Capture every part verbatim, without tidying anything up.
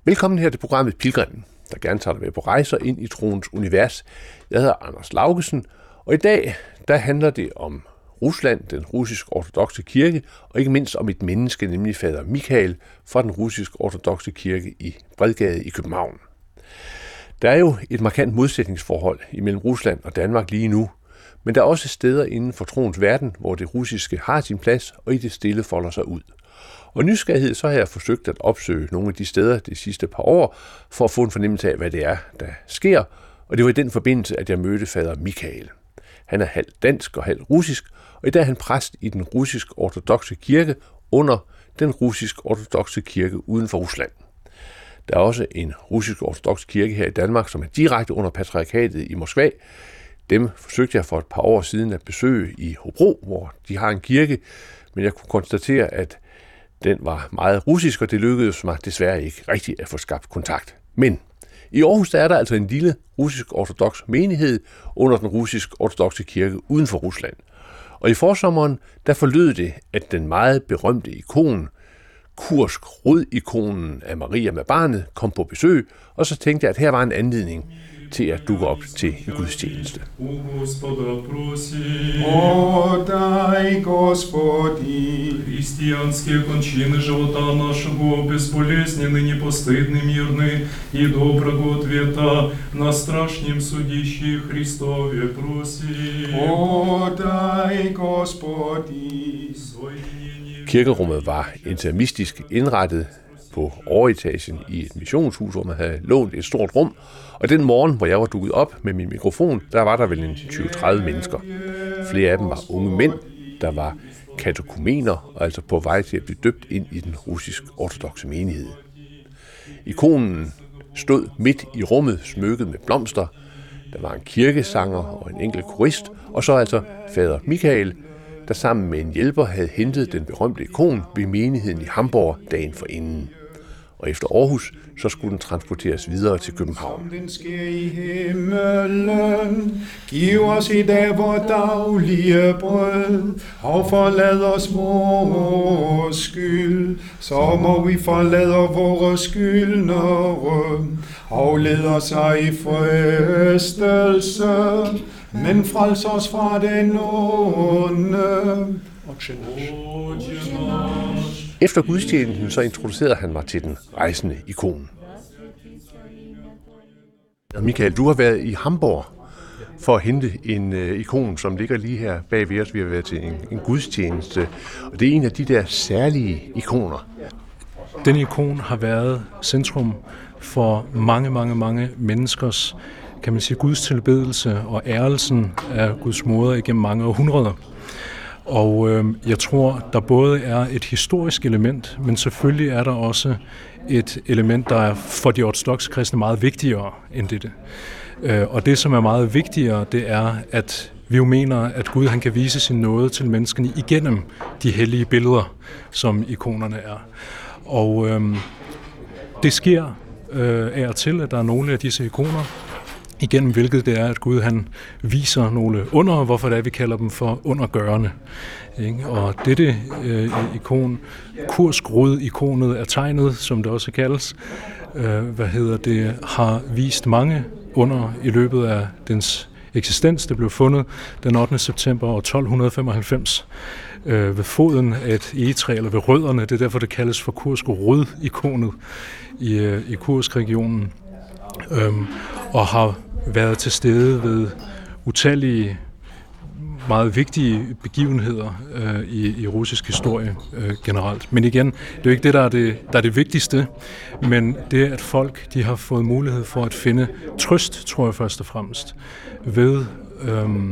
Velkommen her til programmet Pilgrimmen, der gerne tager dig med på rejser ind i troens univers. Jeg hedder Anders Laugesen, og i dag der handler det om Rusland, den russisk-ortodokse kirke, og ikke mindst om et menneske, nemlig fader Michael fra den russisk-ortodokse kirke i Bredgade i København. Der er jo et markant modsætningsforhold imellem Rusland og Danmark lige nu, men der er også steder inden for troens verden, hvor det russiske har sin plads, og i det stille folder sig ud. Og nysgerrighed, så har jeg forsøgt at opsøge nogle af de steder de sidste par år, for at få en fornemmelse af, hvad det er, der sker, og det var i den forbindelse, at jeg mødte fader Michael. Han er halvt dansk og halvt russisk, og i dag er han præst i den russisk-ortodokse kirke under den russisk-ortodokse kirke uden for Rusland. Der er også en russisk-ortodoks kirke her i Danmark, som er direkte under patriarkatet i Moskva. Dem forsøgte jeg for et par år siden at besøge i Hobro, hvor de har en kirke, men jeg kunne konstatere, at den var meget russisk, og det lykkedes mig desværre ikke rigtigt at få skabt kontakt. Men i Aarhus der er der altså en lille russisk-ortodoks menighed under den russisk-ortodokse kirke uden for Rusland. Og i forsommeren der forlød det, at den meget berømte ikon, Kursk Rud-ikonen af Maria med barnet, kom på besøg, og så tænkte jeg, at her var en anledning til at dukke op til en gudstjeneste. О, дай, Господи, христианские кончины живота нашего, безболезненны, непостыдны, мирны, и доброго ответа на страшнем судище Христове просим. О, дай, Господи. Kirkerummet var interimistisk indrettet på overetagen i et missionshus, hvor man havde lånt et stort rum. Og den morgen, hvor jeg var dukket op med min mikrofon, der var der vel en tyve til tredive mennesker. Flere af dem var unge mænd, der var katekumener, og altså på vej til at blive døbt ind i den russisk-ortodokse menighed. Ikonen stod midt i rummet, smykket med blomster. Der var en kirkesanger og en enkelt korist, og så altså fader Michael, der sammen med en hjælper havde hentet den berømte ikon ved menigheden i Hamborg dagen forinden. Og efter Aarhus, så skulle den transporteres videre til København. Den sker i himmelen, giv os i dag vor daglige brød, og forlad os vores skyld, så må vi forlade vores skyldnere, og led os i fristelse, men frels os fra den onde. Efter gudstjenesten så introducerede han mig til den rejsende ikon. Michael, du har været i Hamborg for at hente en uh, ikon, som ligger lige her bag ved os. Vi har været til en, en gudstjeneste, og det er en af de der særlige ikoner. Den ikon har været centrum for mange, mange, mange menneskers, kan man sige, Guds tilbedelse og ærelsen af Guds moder igennem mange århundreder. Og øh, jeg tror, der både er et historisk element, men selvfølgelig er der også et element, der er for de ortodokse kristne meget vigtigere end dette. Øh, og det, som er meget vigtigere, det er, at vi jo mener, at Gud han kan vise sin nåde til menneskene igennem de hellige billeder, som ikonerne er. Og øh, det sker øh, af og til, at der er nogle af disse ikoner, igennem hvilket det er, at Gud han viser nogle under, hvorfor det er, vi kalder dem for undergørende. Og dette øh, ikon, Kursk Rud-ikonet er tegnet, som det også kaldes, øh, hvad hedder det, har vist mange under i løbet af dens eksistens. Det blev fundet den ottende september år tolv femoghalvfems øh, ved foden af et egetræ, eller ved rødderne. Det er derfor, det kaldes for Kursk Rud-ikonet i, øh, i Kursk-regionen. Øhm, og har været til stede ved utallige meget vigtige begivenheder øh, i, i russisk historie øh, generelt. Men igen, det er jo ikke det, der er det, der er det vigtigste, men det er, at folk de har fået mulighed for at finde trøst, tror jeg først og fremmest, ved, øhm,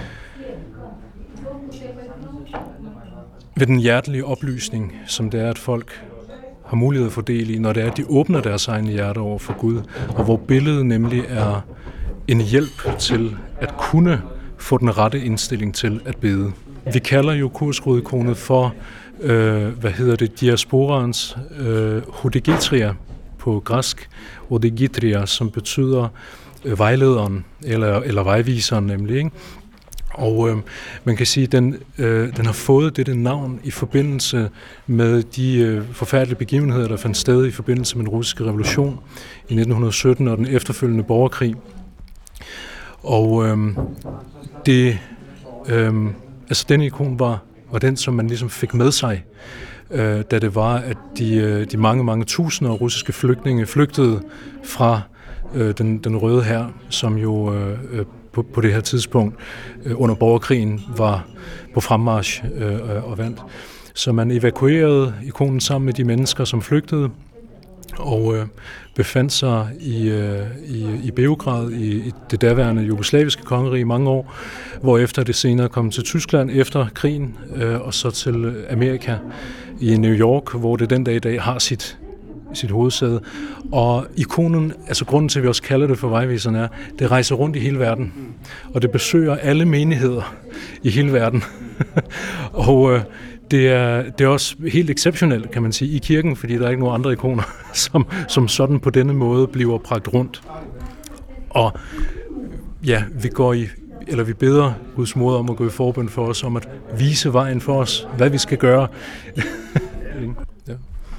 ved den hjertelige oplysning, som det er, at folk har mulighed for del i, når det er, at de åbner deres egne hjerte over for Gud, og hvor billedet nemlig er en hjælp til at kunne få den rette indstilling til at bede. Vi kalder jo Kursk Rud-ikonet for, øh, hvad hedder det, diasporans øh, hodegetria på græsk, hodegetria, som betyder øh, vejlederen, eller, eller vejviseren nemlig, ikke? Og øh, man kan sige, at den, øh, den har fået dette navn i forbindelse med de øh, forfærdelige begivenheder, der fandt sted i forbindelse med den russiske revolution i nitten sytten og den efterfølgende borgerkrig. Og øh, det, øh, altså den ikon var, var den, som man ligesom fik med sig, øh, da det var, at de, de mange, mange tusinder russiske flygtninge flygtede fra øh, den, den røde hær, som jo øh, på, på det her tidspunkt øh, under borgerkrigen var på fremmarch øh, og vandt. Så man evakuerede ikonen sammen med de mennesker, som flygtede, og øh, befandt sig i, øh, i, i Beograd, i, i det daværende jugoslaviske kongerige i mange år, hvorefter det senere kom til Tyskland efter krigen, øh, og så til Amerika i New York, hvor det den dag i dag har sit, sit hovedsæde. Og ikonen, altså grunden til, at vi også kalder det for vejviseren, er, det rejser rundt i hele verden, og det besøger alle menigheder i hele verden. og øh, Det er, det er også helt exceptionelt, kan man sige, i kirken, fordi der er ikke nogen andre ikoner, som, som sådan på denne måde bliver bragt rundt. Og ja, vi går i, eller vi beder Guds moder om at gå i forbøn for os, om at vise vejen for os, hvad vi skal gøre. ja.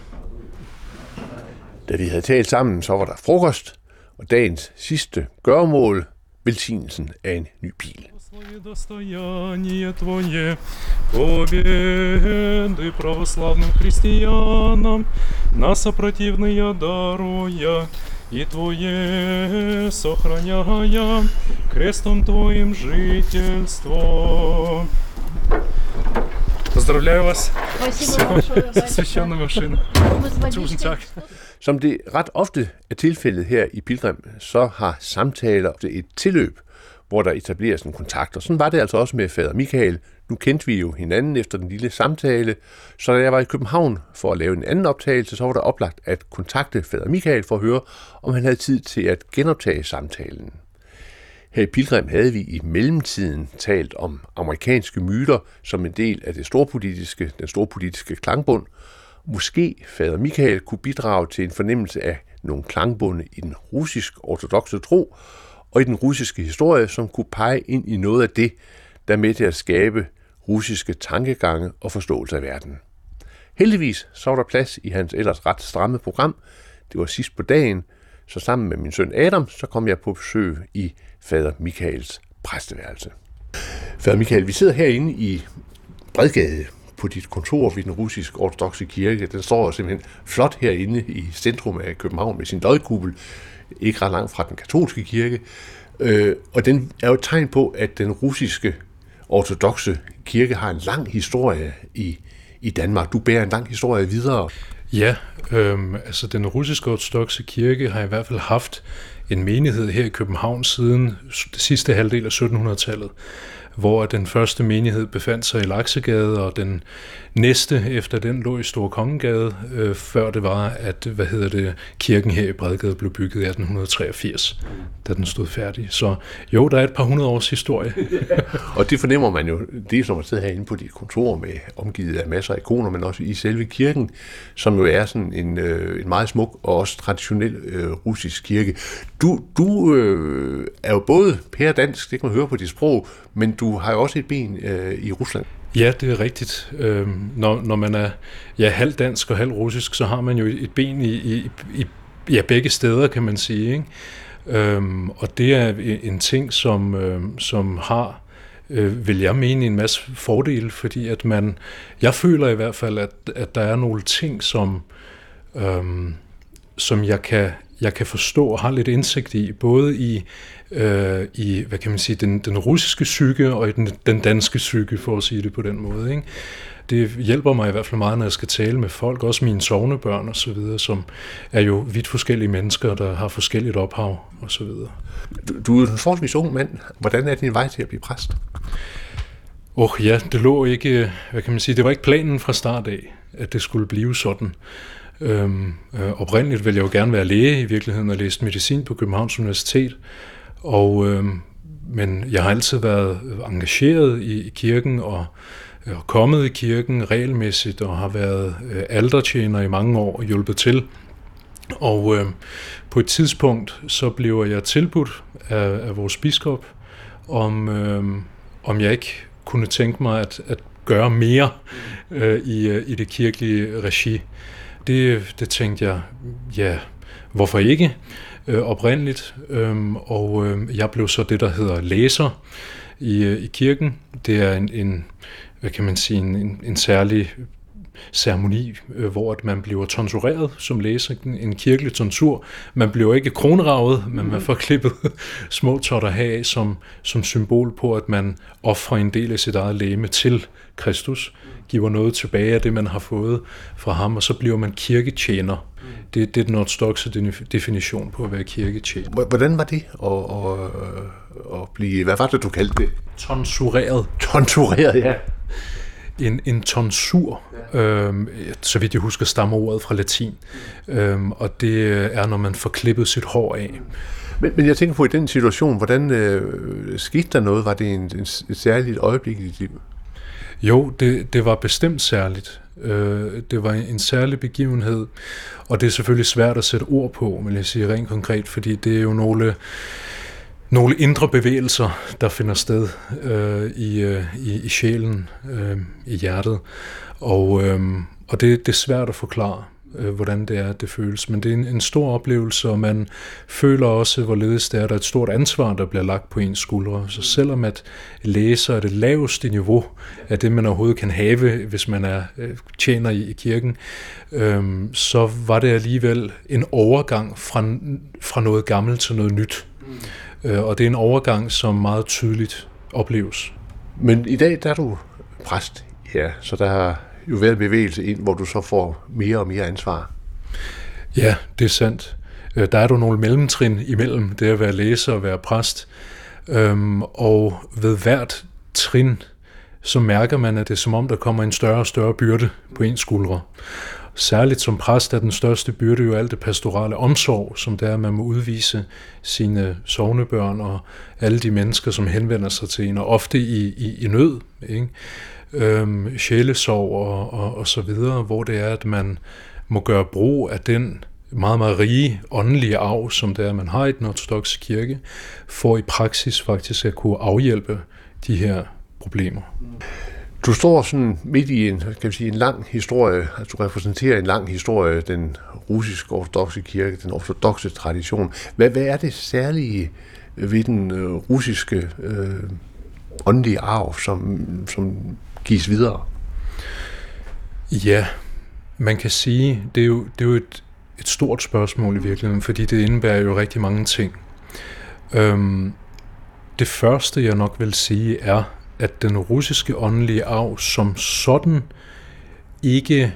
Da vi havde talt sammen, så var der frokost, og dagens sidste gøremål, velsignelsen af en ny bil. Достояние Твое, победы православным христианам, на сопротивные даруя, и Твое сохраняя, крестом Твоим жительство. Поздравляю вас с священной машиной. Tusind tak. Som det ret ofte er tilfældet her i Pilgrim, så har samtaler et tilløb, hvor der etableres en kontakt. Og sådan var det altså også med fader Michael. Nu kendte vi jo hinanden efter den lille samtale, så da jeg var i København for at lave en anden optagelse, så var der oplagt at kontakte fader Michael for at høre, om han havde tid til at genoptage samtalen. Her i Pilgrim havde vi i mellemtiden talt om amerikanske myter som en del af det storpolitiske, den storpolitiske klangbund. Måske fader Michael kunne bidrage til en fornemmelse af nogle klangbunde i den russisk-ortodokse tro, og i den russiske historie, som kunne pege ind i noget af det, der er med til at skabe russiske tankegange og forståelse af verden. Heldigvis så var der plads i hans ellers ret stramme program. Det var sidst på dagen, så sammen med min søn Adam, så kom jeg på besøg i fader Michaels præsteværelse. Fader Michael, vi sidder herinde i Bredgade på dit kontor ved den russisk-ortodokse kirke. Den står simpelthen flot herinde i centrum af København med sin lodkuppel, ikke ret langt fra den katolske kirke. Øh, og den er jo et tegn på, at den russiske ortodokse kirke har en lang historie i, i Danmark. Du bærer en lang historie videre. Ja, øhm, altså den russiske ortodokse kirke har i hvert fald haft en menighed her i København siden det sidste halvdel af syttenhundredetallet, hvor den første menighed befandt sig i Laksegade, og den næste efter den lå i Store Kongegade, øh, før det var, at hvad hedder det, kirken her i Bredgade blev bygget i atten treogfirs, da den stod færdig. Så jo, der er et par hundrede års historie. Og det fornemmer man jo, det som at sidde herinde på dit kontor med omgivet af masser af ikoner, men også i selve kirken, som jo er sådan en, øh, en meget smuk og også traditionel øh, russisk kirke. Du, du øh, er jo både pæredansk, det kan man høre på dit sprog, men du har jo også et ben øh, i Rusland. Ja, det er rigtigt. Øhm, når, når man er ja, halv dansk og halv russisk, så har man jo et ben i, i, i ja, begge steder, kan man sige. Ikke? Øhm, og det er en ting, som, øhm, som har, øh, vil jeg mene, en masse fordele, fordi at man, jeg føler i hvert fald, at, at der er nogle ting, som, øhm, som jeg kan jeg kan forstå og har lidt indsigt i, både i, øh, i hvad kan man sige, den, den russiske psyke og i den, den danske psyke, for at sige det på den måde. Ikke? Det hjælper mig i hvert fald meget, når jeg skal tale med folk, også mine sognebørn og så videre, som er jo vidt forskellige mennesker, der har forskelligt ophav og så videre. Du, du er en forholdsvis ung mand. Hvordan er din vej til at blive præst? Åh oh, ja, det lå ikke, hvad kan man sige, det var ikke planen fra start af, at det skulle blive sådan. Øhm, øh, oprindeligt ville jeg jo gerne være læge i virkeligheden og læse medicin på Københavns Universitet, og, øhm, men jeg har altid været engageret i, i kirken og, og kommet i kirken regelmæssigt og har været øh, altertjener i mange år og hjulpet til. Og øh, på et tidspunkt så blev jeg tilbudt af, af vores biskop om, øh, om jeg ikke kunne tænke mig at, at gøre mere øh, i, i det kirkelige regi. Det, det tænkte jeg, ja, hvorfor ikke øh, oprindeligt, øhm, og øh, jeg blev så det, der hedder læser i, i kirken. Det er en, en hvad kan man sige, en, en, en særlig ceremoni, øh, hvor man bliver tonsureret som læser, en kirkelig tonsur. Man bliver ikke kronravet, men man får klippet små totter af som, som symbol på, at man offrer en del af sit eget legeme til Kristus, giver noget tilbage af det, man har fået fra ham, og så bliver man kirketjener. Det, det er den ortodokse definition på at være kirketjener. Hvordan var det at, at, at blive, hvad var det, du kaldte det? Tonsureret. Tonsureret, ja. En, en tonsur, ja. øhm, så vidt jeg husker, stammer ordet fra latin, øhm, og det er, når man får klippet sit hår af. Men, men jeg tænker på, i den situation, hvordan øh, skete der noget? Var det en, en, et særligt øjeblik i dit liv? Jo, det, det var bestemt særligt. Øh, det var en særlig begivenhed, og det er selvfølgelig svært at sætte ord på, vil jeg sige rent konkret, fordi det er jo nogle... Nogle indre bevægelser, der finder sted øh, i, øh, i, i sjælen, øh, i hjertet. Og, øh, og det, det er svært at forklare, øh, hvordan det er, det føles. Men det er en, en stor oplevelse, og man føler også, hvorledes det er, der er et stort ansvar, der bliver lagt på ens skuldre. Så selvom at læser er det laveste niveau af det, man overhovedet kan have, hvis man er øh, tjener i, i kirken, øh, så var det alligevel en overgang fra, fra noget gammelt til noget nyt. Og det er en overgang, som meget tydeligt opleves. Men i dag der er du præst, ja, så der har jo været en bevægelse ind, hvor du så får mere og mere ansvar. Ja, det er sandt. Der er jo nogle mellemtrin imellem det at være læser og være præst. Og ved hvert trin, så mærker man, at det er som om, der kommer en større og større byrde på ens skuldre. Særligt som præst er den største byrde jo alt det pastorale omsorg, som der er, man må udvise sine sognebørn og alle de mennesker, som henvender sig til en, og ofte i, i, i nød, ikke? Øhm, sjælesorg og, og, og så videre, hvor det er, at man må gøre brug af den meget, meget rige åndelige arv, som det er, man har i den ortodokse kirke, for i praksis faktisk at kunne afhjælpe de her problemer. Du står sådan midt i en, kan man sige, en lang historie, altså du repræsenterer en lang historie, den russiske ortodokse kirke, den ortodokse tradition. Hvad, hvad er det særlige ved den øh, russiske øh, åndelige arv, som, som gives videre? Ja, man kan sige, det er jo, det er jo et, et stort spørgsmål i virkeligheden, fordi det indebærer jo rigtig mange ting. Øhm, det første, jeg nok vil sige, er, at den russiske åndelige arv som sådan ikke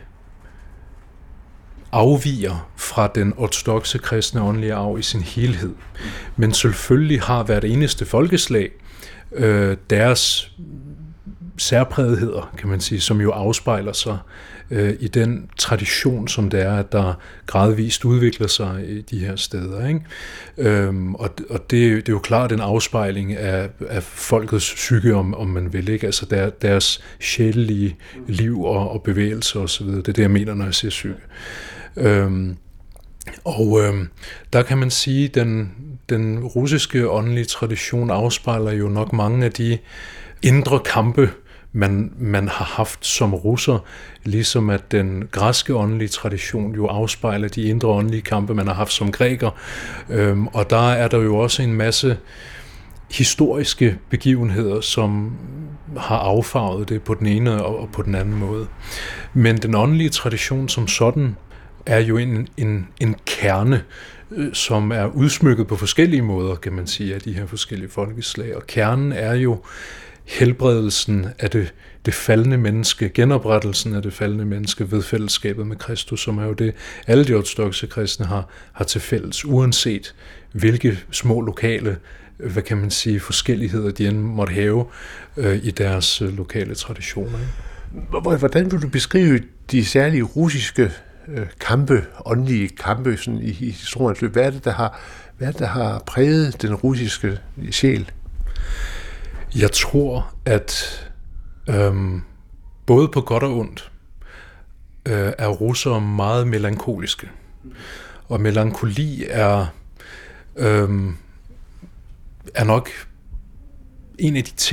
afviger fra den ortodokse kristne åndelige arv i sin helhed. Men selvfølgelig har hvert eneste folkeslag øh, deres særprægetheder, kan man sige, som jo afspejler sig øh, i den tradition, som det er, at der gradvist udvikler sig i de her steder, ikke? Øhm, og og det, det er jo klart en afspejling af, af folkets psyke, om, om man vil, ikke? Altså der, deres sjælelige liv og, og bevægelser osv. Det er det, jeg mener, når jeg siger psyke. Øhm, og øhm, der kan man sige, at den, den russiske åndelige tradition afspejler jo nok mange af de indre kampe, man, man har haft som russer, ligesom at den græske åndelige tradition jo afspejler de indre åndelige kampe, man har haft som græker. Øhm, og der er der jo også en masse historiske begivenheder, som har affarvet det på den ene og på den anden måde. Men den åndelige tradition som sådan er jo en, en, en kerne, som er udsmykket på forskellige måder, kan man sige, af de her forskellige folkeslag. Og kernen er jo helbredelsen af det, det faldne menneske, genoprettelsen af det faldne menneske ved fællesskabet med Kristus, som er jo det, alle de ortodokse kristne har, har til fælles, uanset hvilke små lokale, hvad kan man sige, forskelligheder de end måtte have øh, i deres øh, lokale traditioner. Hvordan vil du beskrive de særlige russiske øh, kampe, åndelige kampe sådan i, i historiens løb? Hvad er det, der har, hvad er det, der har præget den russiske sjæl? Jeg tror, at øhm, både på godt og ondt øh, er russere meget melankoliske. Og melankoli er, øhm, er nok en af de ting,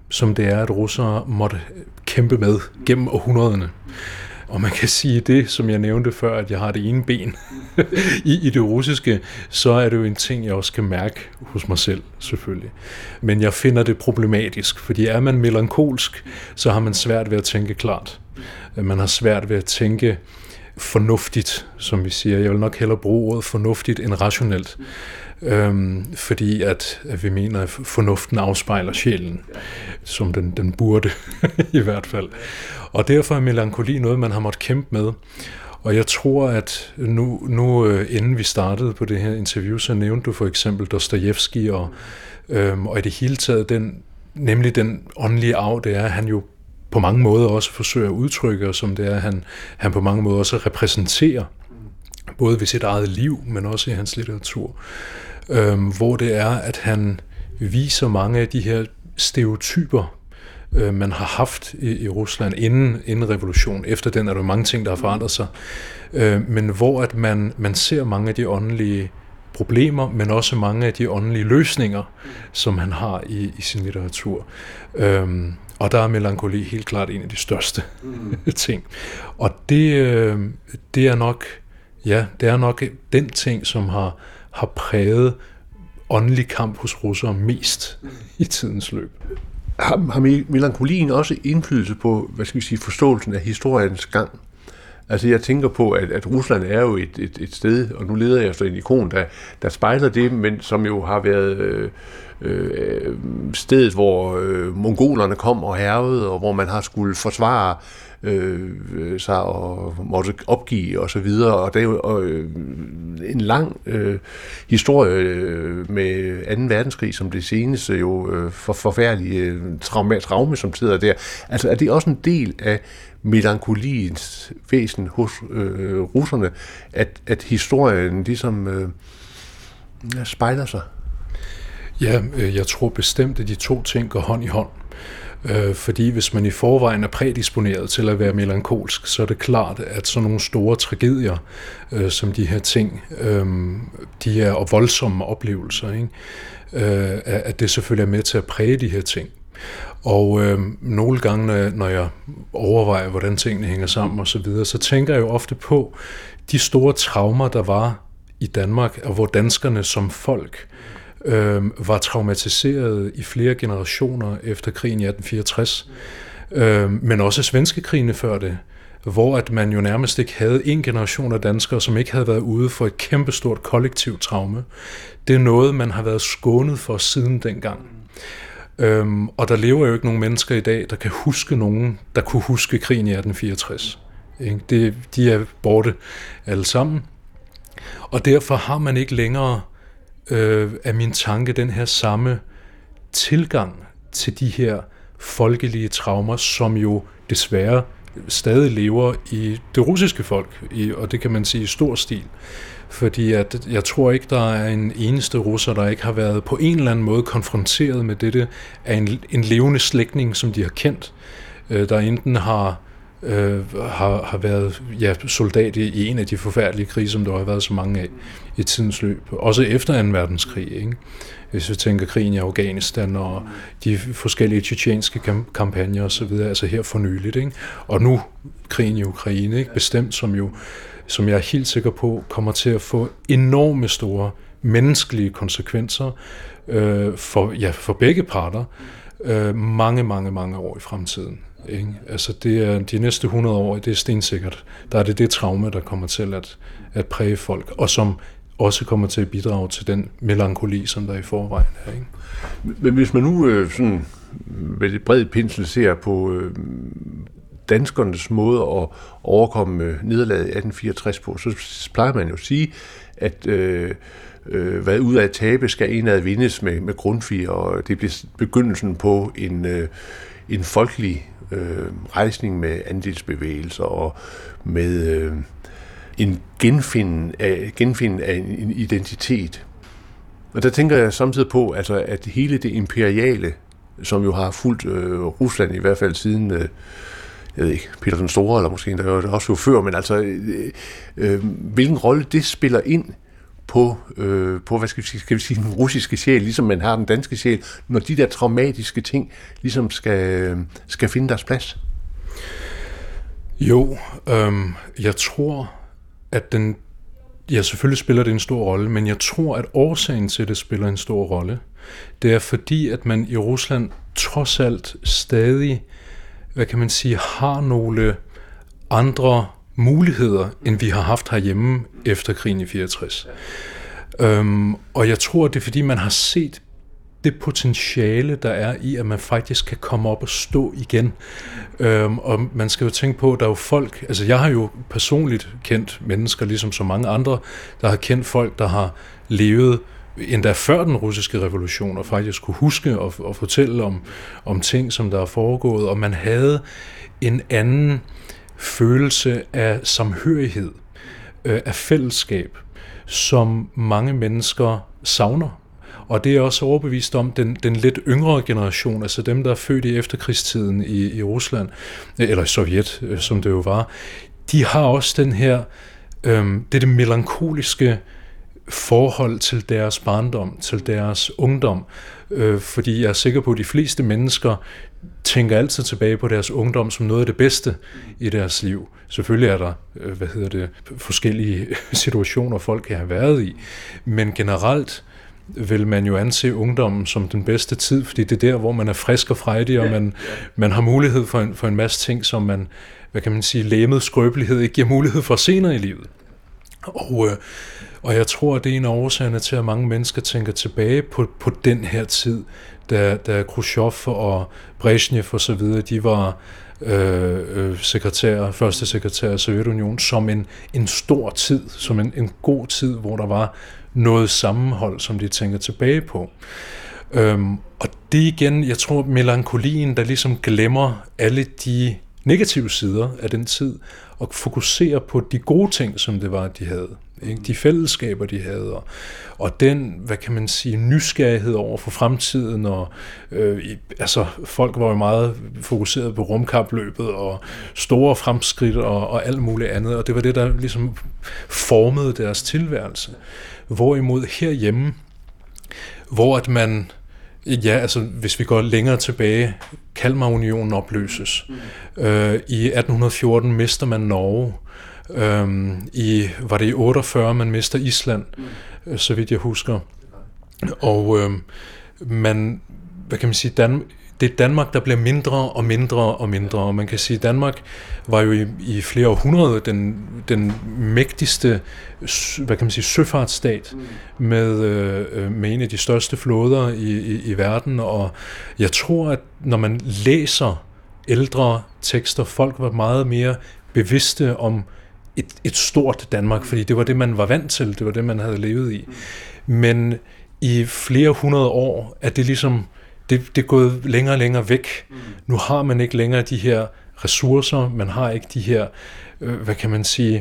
som det er, at russere måtte kæmpe med gennem århundrederne. Og man kan sige det, som jeg nævnte før, at jeg har det ene ben i, i det russiske, så er det jo en ting, jeg også kan mærke hos mig selv, selvfølgelig. Men jeg finder det problematisk, fordi er man melankolsk, så har man svært ved at tænke klart. Man har svært ved at tænke fornuftigt, som vi siger. Jeg vil nok hellere bruge ordet fornuftigt end rationelt. Øhm, fordi at, at vi mener, at fornuften afspejler sjælen, som den, den burde i hvert fald. Og derfor er melankoli noget, man har måttet kæmpe med. Og jeg tror, at nu, nu inden vi startede på det her interview, så nævnte du for eksempel Dostojevskij, og, øhm, og i det hele taget, den, nemlig den åndelige arv, det er, at han jo på mange måder også forsøger at udtrykke, og som det er, han, han på mange måder også repræsenterer, både ved sit eget liv, men også i hans litteratur, øhm, hvor det er, at han viser mange af de her stereotyper, øh, man har haft i, i Rusland inden, inden revolutionen. Efter den er der mange ting, der har forandret sig, øh, men hvor at man, man ser mange af de åndelige problemer, men også mange af de åndelige løsninger, som han har i, i sin litteratur. Øhm, og der er melankoli helt klart en af de største mm. ting. Og det, øh, det er nok Ja, det er nok den ting, som har, har præget åndelig kamp hos russere mest i tidens løb. Har, har melankolien også indflydelse på, hvad skal vi sige, forståelsen af historiens gang? Altså jeg tænker på, at, at Rusland er jo et, et, et sted, og nu leder jeg efter en ikon, der, der spejler det, men som jo har været øh, øh, stedet, hvor øh, mongolerne kom og hærgede, og hvor man har skulle forsvare øh, sig og måtte opgive og så videre, og det er jo øh, en lang øh, historie øh, med anden verdenskrig som det seneste jo øh, for forfærdelige øh, traume, traume, som sidder der. Altså er det også en del af melankoliens væsen hos øh, russerne, at, at historien ligesom øh, spejler sig? Ja, øh, jeg tror bestemt, at de to ting går hånd i hånd. Øh, fordi hvis man i forvejen er prædisponeret til at være melankolsk, så er det klart, at sådan nogle store tragedier, øh, som de her ting, øh, de er og voldsomme oplevelser, ikke? Øh, at det selvfølgelig er med til at præge de her ting. Og øh, nogle gange, når jeg, når jeg overvejer, hvordan tingene hænger sammen og så videre, så tænker jeg jo ofte på de store traumer, der var i Danmark, og hvor danskerne som folk øh, var traumatiseret i flere generationer efter krigen i atten fireogtres, øh, men også svenske krigene før det, hvor at man jo nærmest ikke havde en generation af danskere, som ikke havde været ude for et kæmpestort kollektivt traume. Det er noget, man har været skånet for siden dengang. Øhm, og der lever jo ikke nogen mennesker i dag, der kan huske nogen, der kunne huske krigen i atten fireogtres. Ikke? Det, de er borte alle sammen. Og derfor har man ikke længere øh, af min tanke den her samme tilgang til de her folkelige traumer, som jo desværre stadig lever i det russiske folk, i, og det kan man sige i stor stil. Fordi at jeg tror ikke, der er en eneste russer, der ikke har været på en eller anden måde konfronteret med dette af en, en levende slægtning, som de har kendt, øh, der enten har, øh, har, har været ja, soldat i, i en af de forfærdelige krige, som der har været så mange af i tidens løb. Også efter anden verdenskrig, ikke? Hvis vi tænker krigen i Afghanistan og de forskellige tjetjenske kampagner osv., altså her for nyligt, ikke? Og nu krigen i Ukraine, ikke? Bestemt, som jo som jeg er helt sikker på, kommer til at få enorme store menneskelige konsekvenser øh, for, ja, for begge parter øh, mange, mange, mange år i fremtiden. Ikke? Altså det er de næste hundrede år, det er stensikkert. Der er det det traume, der kommer til at, at præge folk, og som også kommer til at bidrage til den melankoli, som der i forvejen er. Ikke? Men hvis man nu øh, sådan med et bredt pensel ser på øh, danskernes måde at overkomme nederlaget i atten fireogtres på, så plejer man jo at sige, at øh, øh, hvad ud af at tabe skal indad vindes med, med Grundtvig, og det bliver begyndelsen på en, øh, en folkelig øh, rejsning med andelsbevægelser og med øh, en genfinden af, genfinden af en, en identitet. Og der tænker jeg samtidig på, altså, at hele det imperiale, som jo har fulgt øh, Rusland i hvert fald siden øh, jeg ved ikke, Peter den Store, eller måske der var det også jo før, men altså, øh, øh, hvilken rolle det spiller ind på, øh, på hvad skal vi sige, skal vi sige, den russiske sjæl, ligesom man har den danske sjæl, når de der traumatiske ting ligesom skal, skal finde deres plads? Jo, øhm, jeg tror, at den, ja, selvfølgelig spiller det en stor rolle, men jeg tror, at årsagen til, at det spiller en stor rolle, det er fordi, at man i Rusland trods alt stadig, hvad kan man sige, har nogle andre muligheder, end vi har haft herhjemme efter krigen i fireogtres. Øhm, og jeg tror, det er fordi, man har set det potentiale, der er i, at man faktisk kan komme op og stå igen. Øhm, og man skal jo tænke på, at der er jo folk, altså jeg har jo personligt kendt mennesker, ligesom så mange andre, der har kendt folk, der har levet endda før den russiske revolution, og faktisk kunne huske og, og fortælle om, om ting, som der er foregået, og man havde en anden følelse af samhørighed, øh, af fællesskab, som mange mennesker savner. Og det er også overbevist om, den, den lidt yngre generation, altså dem, der er født i efterkrigstiden i, i Rusland, eller i Sovjet, øh, som det jo var, de har også den her, øh, det, det melankoliske forhold til deres barndom, til deres ungdom, øh, fordi jeg er sikker på, at de fleste mennesker tænker altid tilbage på deres ungdom som noget af det bedste i deres liv. Selvfølgelig er der, øh, hvad hedder det, forskellige situationer, folk kan have været i, men generelt vil man jo anse ungdommen som den bedste tid, fordi det er der, hvor man er frisk og frejdig, og man, man har mulighed for en, for en masse ting, som man, hvad kan man sige, læmet skrøbelighed ikke giver mulighed for senere i livet. Og, øh, og jeg tror, at det er en af årsagerne til, at mange mennesker tænker tilbage på, på den her tid, da, da Khrushchev og Brezhnev og så videre, de var øh, øh, sekretær, første sekretær af Sovjetunionen, som en, en stor tid, som en, en god tid, hvor der var noget sammenhold, som de tænker tilbage på. Øhm, og det igen, jeg tror, melankolien, der ligesom glemmer alle de negative sider af den tid, og fokuserer på de gode ting, som det var, de havde. Ikke? De fællesskaber, de havde, og, og den, hvad kan man sige, nysgerrighed over for fremtiden, og øh, altså, folk var jo meget fokuseret på rumkapløbet, og store fremskridt, og, og alt muligt andet, og det var det, der ligesom formede deres tilværelse. Hvorimod herhjemme, hvor at man, ja, altså hvis vi går længere tilbage, Kalmarunionen opløses. Mm. Øh, I atten fjorten mister man Norge. Øh, i, var det i otteogfyrre, man mister Island, mm. så vidt jeg husker. Og øh, man, hvad kan man sige, Dan, det er Danmark, der bliver mindre og mindre og mindre, og man kan sige, at Danmark var jo i, i flere århundreder den, den mægtigste, hvad kan man sige, søfartsstat mm. med, øh, med en af de største flåder i, i, i verden, og jeg tror, at når man læser ældre tekster, folk var meget mere bevidste om et, et stort Danmark, fordi det var det, man var vant til, det var det, man havde levet i. Men i flere hundrede år er det ligesom, det, det er gået længere og længere væk. Mm. Nu har man ikke længere de her ressourcer, man har ikke de her, øh, hvad kan man sige,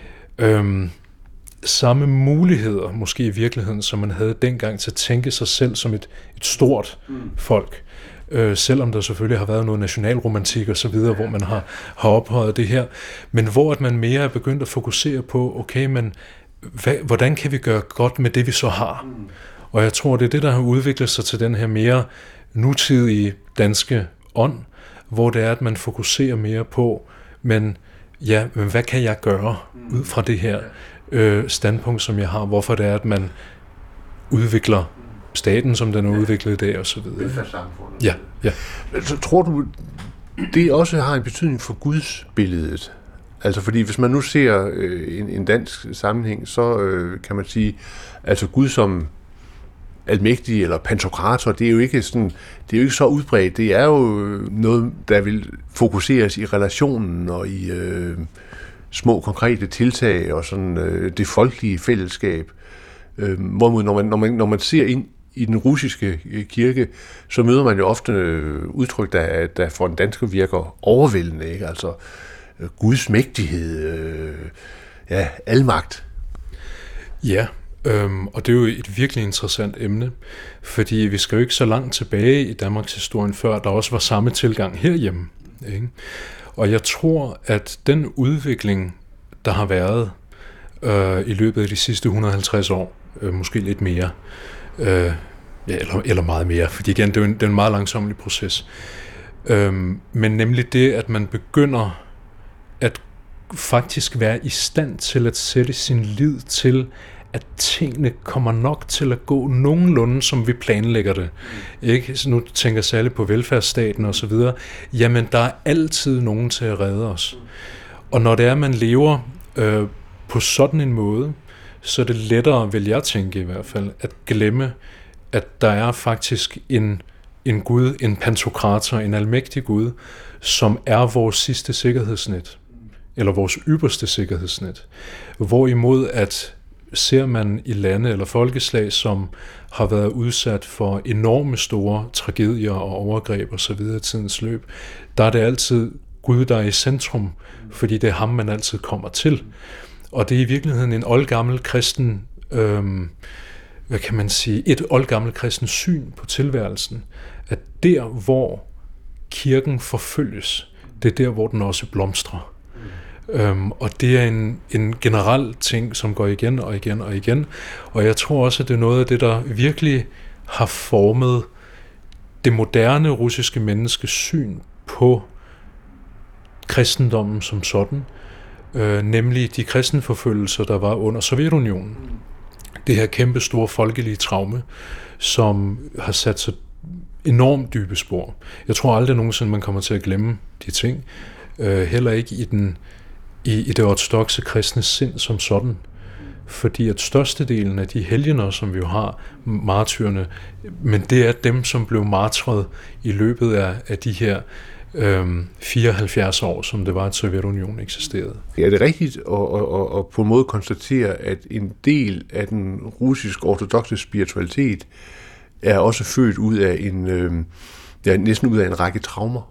øh, samme muligheder, måske i virkeligheden, som man havde dengang til at tænke sig selv som et, et stort mm. folk. Øh, selvom der selvfølgelig har været noget nationalromantik og så videre, hvor man har, har ophøjet det her. Men hvor at man mere er begyndt at fokusere på, okay, men hvad, hvordan kan vi gøre godt med det, vi så har? Mm. Og jeg tror, det er det, der har udviklet sig til den her mere nutidige danske ånd, hvor det er, at man fokuserer mere på, men ja, men hvad kan jeg gøre ud fra det her øh, standpunkt, som jeg har? Hvorfor det er, at man udvikler staten, som den er udviklet i dag, og så videre. Ja, ja. Så tror du, det også har en betydning for Guds billedet? Altså, fordi hvis man nu ser øh, en, en dansk sammenhæng, så øh, kan man sige, altså Gud som almægtig eller pantokrator, det er jo ikke sådan, det er jo ikke så udbredt. Det er jo noget, der vil fokuseres i relationen og i øh, små konkrete tiltag og sådan øh, det folkelige fællesskab. Øh, hvorimod når man, når man når man ser ind i den russiske kirke, så møder man jo ofte udtryk, der, der for en dansker virker overvældende, ikke? Altså øh, Guds mægtighed, øh, ja, almagt. Ja. Øhm, og det er jo et virkelig interessant emne, fordi vi skal jo ikke så langt tilbage i Danmarks historien, før der også var samme tilgang herhjemme. Ikke? Og jeg tror, at den udvikling, der har været, øh, i løbet af de sidste et hundrede og halvtreds år, øh, måske lidt mere, øh, ja, eller, eller meget mere, fordi igen, det er en, det er en meget langsomlig proces. Øh, men nemlig det, at man begynder at faktisk være i stand til at sætte sin lid til, at tingene kommer nok til at gå nogenlunde, som vi planlægger det. Ikke? Så nu tænker jeg særligt på velfærdsstaten og så videre. Jamen, der er altid nogen til at redde os. Og når det er, at man lever øh, på sådan en måde, så er det lettere, vil jeg tænke i hvert fald, at glemme, at der er faktisk en, en Gud, en pantokrator, en almægtig Gud, som er vores sidste sikkerhedsnet, eller vores ypperste sikkerhedsnet. Hvorimod at ser man i lande eller folkeslag, som har været udsat for enorme store tragedier og overgreb og så videre i tidens løb, der er det altid Gud, der er i centrum, fordi det er ham, man altid kommer til. Og det er i virkeligheden en oldgammel kristen, øhm, hvad kan man sige, et oldgammel kristen syn på tilværelsen, at der, hvor kirken forfølges, det er der, hvor den også blomstrer. Øhm, og det er en, en generel ting, som går igen og igen og igen. Og jeg tror også, at det er noget af det, der virkelig har formet det moderne russiske menneskes syn på kristendommen som sådan. Øh, nemlig de kristenforfølgelser, der var under Sovjetunionen. Det her kæmpe store folkelige traume, som har sat sig enormt dybe spor. Jeg tror aldrig nogensinde, man kommer til at glemme de ting. Øh, heller ikke i den I, i det ortodokse kristne sind som sådan. Fordi at størstedelen af de helgener, som vi jo har, martyrerne, men det er dem, som blev martret i løbet af, af de her øhm, fireoghalvfjerds år, som det var, at Sovjetunionen eksisterede. Ja, det er rigtigt at, at, at på en måde konstatere, at en del af den russiske ortodokse spiritualitet er også født ud af en, øh, ja, næsten ud af en række traumer.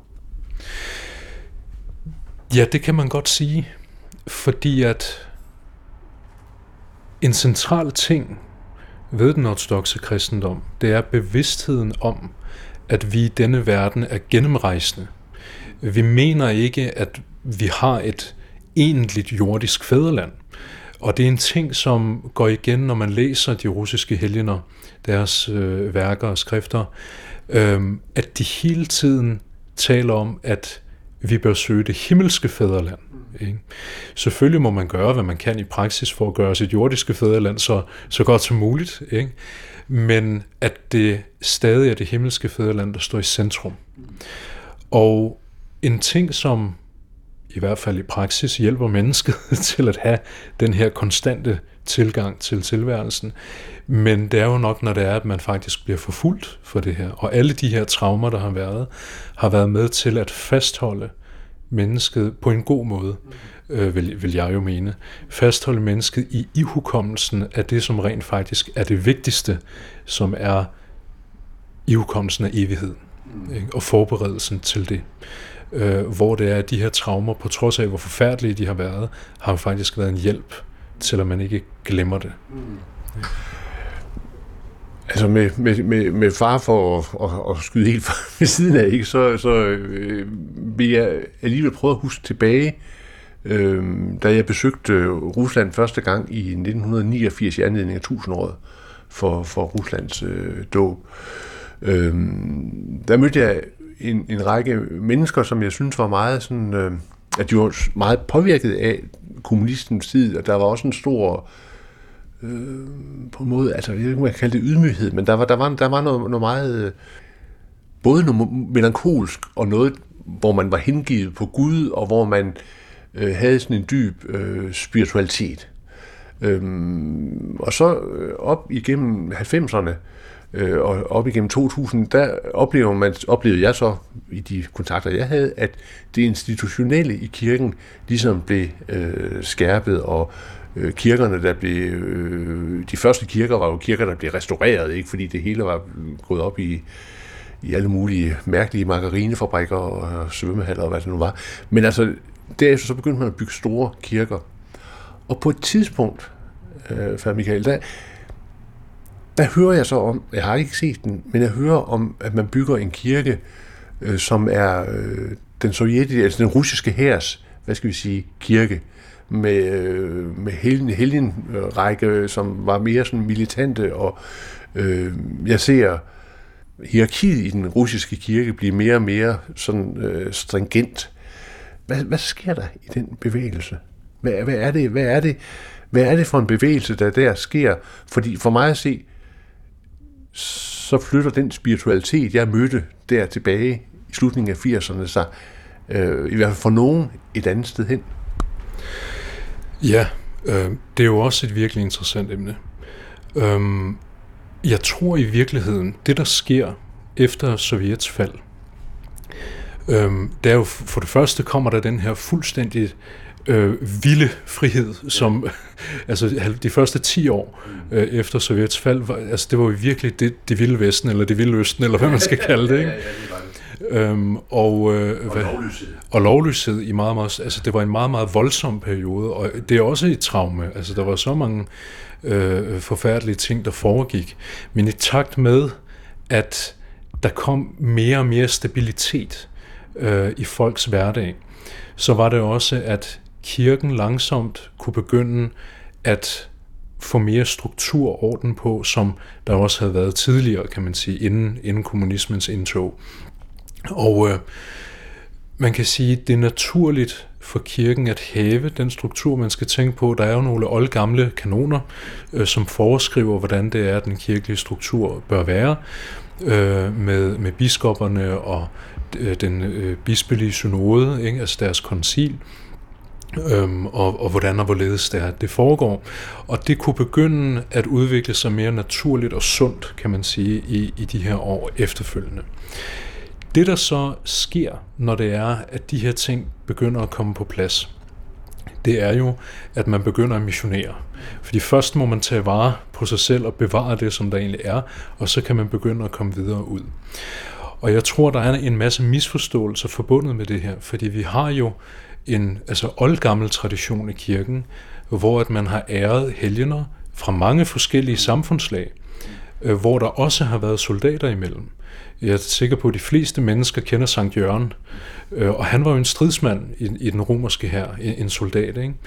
Ja, det kan man godt sige, fordi at en central ting ved den ortodokse kristendom, det er bevidstheden om, at vi i denne verden er gennemrejsende. Vi mener ikke, at vi har et egentligt jordisk fædreland. Og det er en ting, som går igen, når man læser de russiske helgener, deres øh, værker og skrifter, øh, at de hele tiden taler om, at vi bør søge det himmelske fædreland. Ikke? Selvfølgelig må man gøre, hvad man kan i praksis for at gøre sit jordiske fædreland så, så godt som muligt. Ikke? Men at det stadig er det himmelske fædreland, der står i centrum. Og en ting, som i hvert fald i praksis hjælper mennesket til at have den her konstante tilgang til tilværelsen. Men det er jo nok, når det er, at man faktisk bliver forfulgt for det her. Og alle de her traumer, der har været, har været med til at fastholde mennesket på en god måde, øh, vil, vil jeg jo mene. Fastholde mennesket i ihukommelsen af det, som rent faktisk er det vigtigste, som er ihukommelsen af evigheden, ikke? Og forberedelsen til det. Øh, hvor det er, at de her traumer, på trods af, hvor forfærdelige de har været, har faktisk været en hjælp til, at man ikke glemmer det. Mm. Ja. Altså med, med, med, med far for at, at, at skyde helt ved siden af, ikke, så, så øh, vil jeg alligevel prøve at huske tilbage, øh, da jeg besøgte Rusland første gang i nitten niogfirs i anledning af tusindåret for, for Ruslands øh, dåb. Øh, der mødte jeg en, en række mennesker, som jeg synes var meget sådan, øh, at de var meget påvirket af kommunistens tid, og der var også en stor øh, på en måde, altså jeg ved ikke, man kan kalde det ydmyghed, men der var, der var, der var noget, noget meget, øh, både noget melankolsk og noget, hvor man var hengivet på Gud, og hvor man øh, havde sådan en dyb øh, spiritualitet. Øhm, og så øh, op igennem halvfemserne, øh, og op igennem to tusind, der oplever man, oplevede jeg så i de kontakter, jeg havde, at det institutionelle i kirken ligesom blev øh, skærpet, og øh, kirkerne, der blev, øh, de første kirker var jo kirker, der blev restaureret, ikke, fordi det hele var gået op i, i alle mulige mærkelige margarinefabrikker og svømmehaller og hvad det nu var. Men altså, derefter så begyndte man at bygge store kirker. Og på et tidspunkt, øh, for Michael, der, der hører jeg så om, jeg har ikke set den, men jeg hører om, at man bygger en kirke, øh, som er øh, den sovjetiske, altså den russiske hærs, hvad skal vi sige, kirke, med, øh, med helgen, helgenrække, som var mere sådan militante, og øh, jeg ser hierarkiet i den russiske kirke blive mere og mere sådan øh, stringent. Hvad, hvad sker der i den bevægelse? Hvad, hvad, er det, hvad, er det, hvad er det for en bevægelse, der der sker? Fordi for mig at se, så flytter den spiritualitet, jeg mødte der tilbage i slutningen af firserne sig, øh, i hvert fald for nogen, et andet sted hen. Ja, øh, det er jo også et virkelig interessant emne. Øhm, jeg tror i virkeligheden, det der sker efter Sovjets fald, øhm, det er jo for det første kommer der den her fuldstændig øh, vilde frihed, som altså de første ti år øh, efter Sovjets fald, var, altså det var jo virkelig det, det vilde vesten, eller det vilde østen, eller hvad man skal kalde det, ikke? Øhm, og, øh, og, lovløshed. og lovløshed i meget, meget, altså det var en meget, meget voldsom periode, og det er også et traume, altså der var så mange øh, forfærdelige ting, der foregik, men i takt med, at der kom mere og mere stabilitet øh, i folks hverdag, så var det også, at kirken langsomt kunne begynde at få mere struktur og orden på, som der også havde været tidligere, kan man sige, inden, inden kommunismens indtog. Og øh, man kan sige, at det er naturligt for kirken at have den struktur, man skal tænke på. Der er jo nogle oldgamle kanoner, øh, som foreskriver, hvordan det er, at den kirkelige struktur bør være, øh, med, med biskopperne og øh, den øh, bispelige synode, ikke? Altså deres koncil, øh, og, og hvordan og hvorledes det, er, det foregår. Og det kunne begynde at udvikle sig mere naturligt og sundt, kan man sige, i, i de her år efterfølgende. Det, der så sker, når det er, at de her ting begynder at komme på plads, det er jo, at man begynder at missionere. Fordi først må man tage vare på sig selv og bevare det, som der egentlig er, og så kan man begynde at komme videre ud. Og jeg tror, der er en masse misforståelser forbundet med det her, fordi vi har jo en altså oldgammel tradition i kirken, hvor at man har æret helgener fra mange forskellige samfundslag, hvor der også har været soldater imellem. Jeg er sikker på, at de fleste mennesker kender Sankt Jørgen, og han var jo en stridsmand i, i den romerske hær, en soldat, ikke?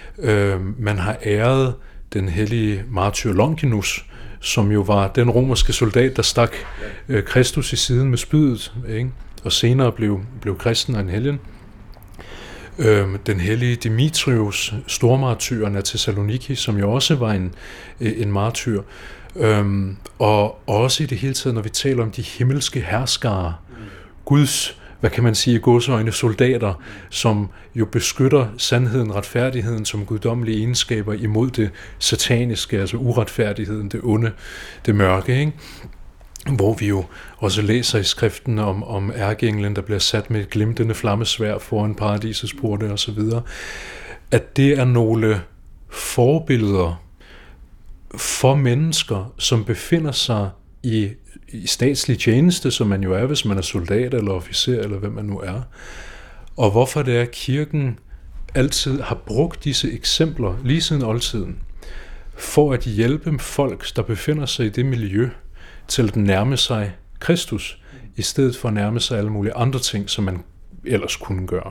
Man har æret den hellige martyr Longinus, som jo var den romerske soldat, der stak Kristus i siden med spydet, ikke? Og senere blev, blev kristen og en helgen. Den hellige Dimitrius, stormartyren af Thessaloniki, som jo også var en, en martyr. Øhm, og også i det hele taget, når vi taler om de himmelske herskere, Guds, hvad kan man sige, godsøjne soldater, som jo beskytter sandheden, retfærdigheden som guddommelige egenskaber imod det sataniske, altså uretfærdigheden, det onde, det mørke, ikke? Hvor vi jo også læser i skriften om, om ærkeenglen, der bliver sat med et glimtende flammesværd foran paradisets porte og så videre, at det er nogle forbilleder for mennesker, som befinder sig i, i statslig tjeneste, som man jo er, hvis man er soldat eller officer, eller hvem man nu er. Og hvorfor det er, at kirken altid har brugt disse eksempler, lige siden oldtiden, for at hjælpe folk, der befinder sig i det miljø, til at nærme sig Kristus, i stedet for at nærme sig alle mulige andre ting, som man ellers kunne gøre.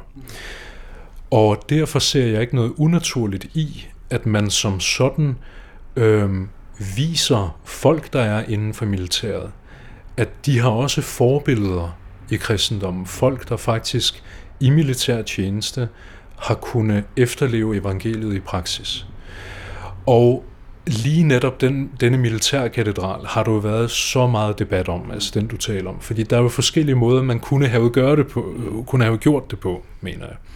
Og derfor ser jeg ikke noget unaturligt i, at man som sådan Øhm, viser folk, der er inden for militæret, at de har også forbilleder i kristendommen. Folk, der faktisk i militær tjeneste har kunnet efterleve evangeliet i praksis. Og lige netop den, denne militærkatedral har der jo været så meget debat om, altså den du taler om, fordi der er jo forskellige måder, man kunne have, gøre det på, kunne have gjort det på, mener jeg.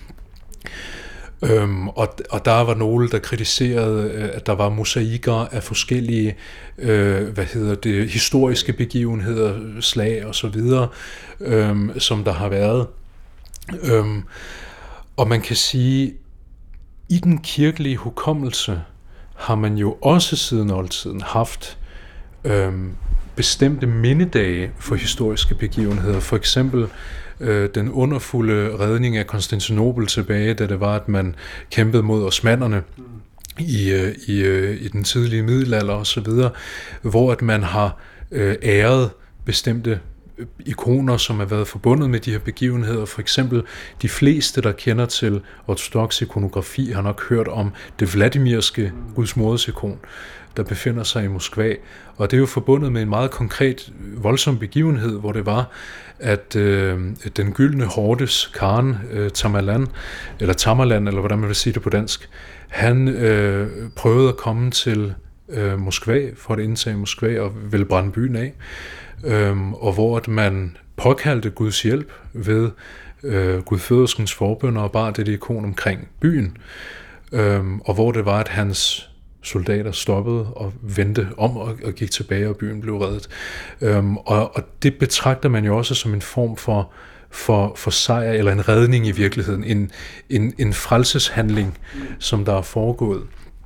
Øhm, og, og der var nogle, der kritiserede, at der var mosaikker af forskellige øh, hvad hedder det, historiske begivenheder, slag og så videre, øhm, som der har været. Øhm, og man kan sige, i den kirkelige hukommelse har man jo også siden oldtiden haft øhm, bestemte mindedage for historiske begivenheder. For eksempel øh, den underfulde redning af Konstantinopel tilbage, da det var, at man kæmpede mod osmannerne i, øh, i, øh, i den tidlige middelalder og så videre, hvor at man har øh, æret bestemte ikoner, som har været forbundet med de her begivenheder. For eksempel de fleste, der kender til ortodox ikonografi, har nok hørt om det vladimirske Guds moders ikon, der befinder sig i Moskva. Og det er jo forbundet med en meget konkret, voldsom begivenhed, hvor det var, at øh, den gyldne hordes Karen øh, Tamerlan, eller Tamerlan, eller hvordan man vil sige det på dansk, han øh, prøvede at komme til øh, Moskva, for at indtage Moskva og ville brænde byen af. Øhm, og hvor man påkaldte Guds hjælp ved øh, Gud Føderskens forbønner og bar det ikon omkring byen, øhm, og hvor det var, at hans soldater stoppede og vendte om og, og gik tilbage, og byen blev reddet. Øhm, og, og det betragter man jo også som en form for, for, for sejr, eller en redning i virkeligheden, en, en, en frelseshandling, som der er foregået.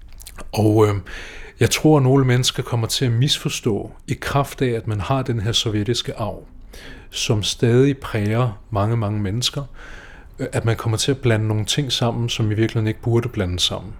Og øhm, jeg tror, at nogle mennesker kommer til at misforstå i kraft af, at man har den her sovjetiske arv, som stadig præger mange, mange mennesker, at man kommer til at blande nogle ting sammen, som i virkeligheden ikke burde blande sammen.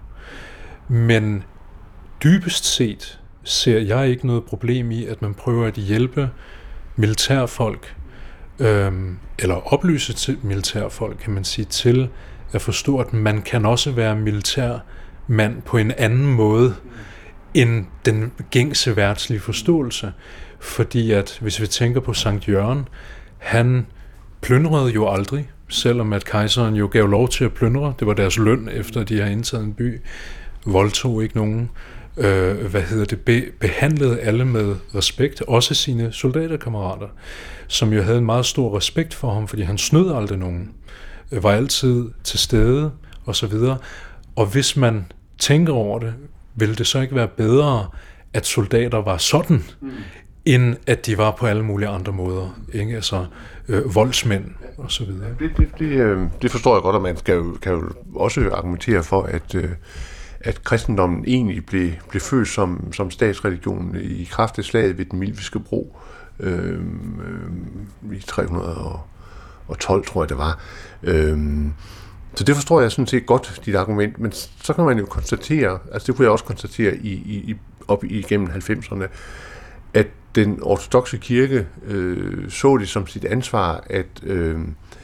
Men dybest set ser jeg ikke noget problem i, at man prøver at hjælpe militærfolk, øhm, eller oplyse til militærfolk, kan man sige, til at forstå, at man kan også være militærmand på en anden måde, end den gængse verdslige forståelse. Fordi at, hvis vi tænker på Sankt Jørgen, han plyndrede jo aldrig, selvom at kejseren jo gav lov til at plyndre. Det var deres løn, efter de har indtaget en by. Voldtog ikke nogen. Øh, hvad hedder det? Be- behandlede alle med respekt, også sine soldaterkammerater, som jo havde en meget stor respekt for ham, fordi han snød aldrig nogen. Var altid til stede, og så videre. Og hvis man tænker over det, ville det så ikke være bedre, at soldater var sådan, mm. end at de var på alle mulige andre måder, ikke? Altså øh, voldsmænd og så videre. Det, det, det, øh, det forstår jeg godt, og man kan jo, kan jo også argumentere for, at, øh, at kristendommen egentlig blev, blev født som, som statsreligion i kraft af slaget ved den Milviske bro øh, øh, i tre hundrede og tolv, tror jeg det var. Øh, Så det forstår jeg sådan set godt, dit argument, men så kan man jo konstatere, altså det kunne jeg også konstatere i, i, op igennem halvfemserne, at den ortodokse kirke øh, så det som sit ansvar at, øh,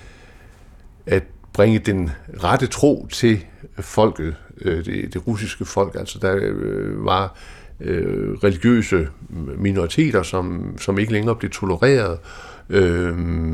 at bringe den rette tro til folket, øh, det, det russiske folk. Altså der øh, var øh, religiøse minoriteter, som, som ikke længere blev tolereret. Øh,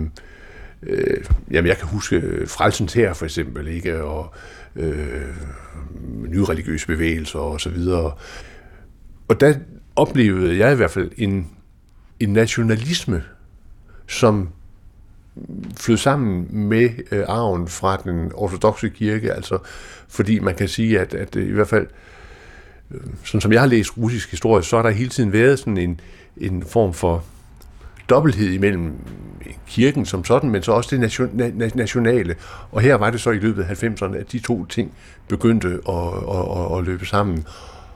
Øh, jamen, jeg kan huske Frelsens Hær for eksempel, ikke, og øh, nye religiøse bevægelser og så videre. Og der oplevede jeg i hvert fald en, en nationalisme, som flød sammen med øh, arven fra den ortodokse kirke, altså fordi man kan sige, at, at i hvert fald, øh, sådan som jeg har læst russisk historie, så har der hele tiden været sådan en, en form for dobbelthed imellem kirken som sådan, men så også det nationale. Og her var det så i løbet af halvfemserne, at de to ting begyndte at, at, at, at løbe sammen.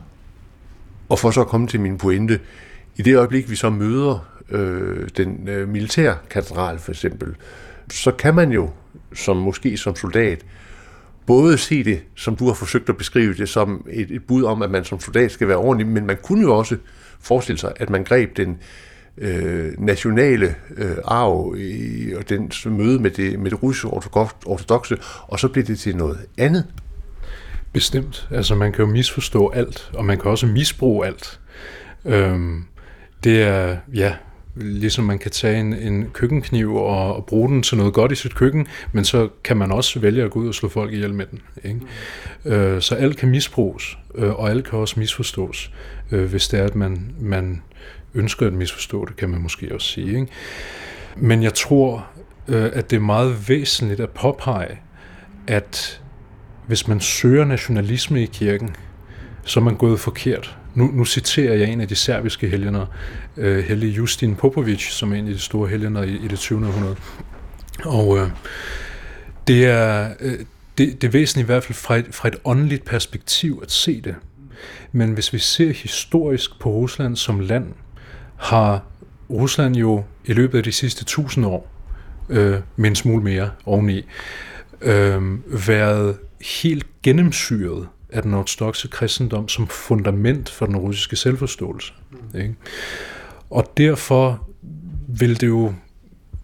Og for så at komme til min pointe, i det øjeblik, vi så møder øh, den øh, militærkatedral for eksempel, så kan man jo, som måske som soldat, både se det, som du har forsøgt at beskrive det, som et, et bud om, at man som soldat skal være ordentlig, men man kunne jo også forestille sig, at man greb den Øh, nationale øh, arv i, og den møde med det, med det russiske ortodokse, og så bliver det til noget andet. Bestemt. Altså man kan jo misforstå alt, og man kan også misbruge alt. Øhm, det er, ja, ligesom man kan tage en, en køkkenkniv og, og bruge den til noget godt i sit køkken, men så kan man også vælge at gå ud og slå folk ihjel med den. Ikke? Mm. Øh, så alt kan misbruges, øh, og alt kan også misforstås, øh, hvis det er, at man, man ønsker at misforstå det, kan man måske også sige. Ikke? Men jeg tror, øh, at det er meget væsentligt at påpege, at hvis man søger nationalisme i kirken, så er man gået forkert. Nu, nu citerer jeg en af de serbiske helgener, øh, hellige Justin Popović, som er en af de store helgener i, i det tyvende århundrede. Og øh, det er øh, det, det er væsentligt i hvert fald fra et, fra et åndeligt perspektiv at se det. Men hvis vi ser historisk på Rusland som land, har Rusland jo i løbet af de sidste tusind år, øh, med en smule mere oveni, øh, været helt gennemsyret af den ortodokse kristendom som fundament for den russiske selvforståelse. Ikke? Og derfor vil det jo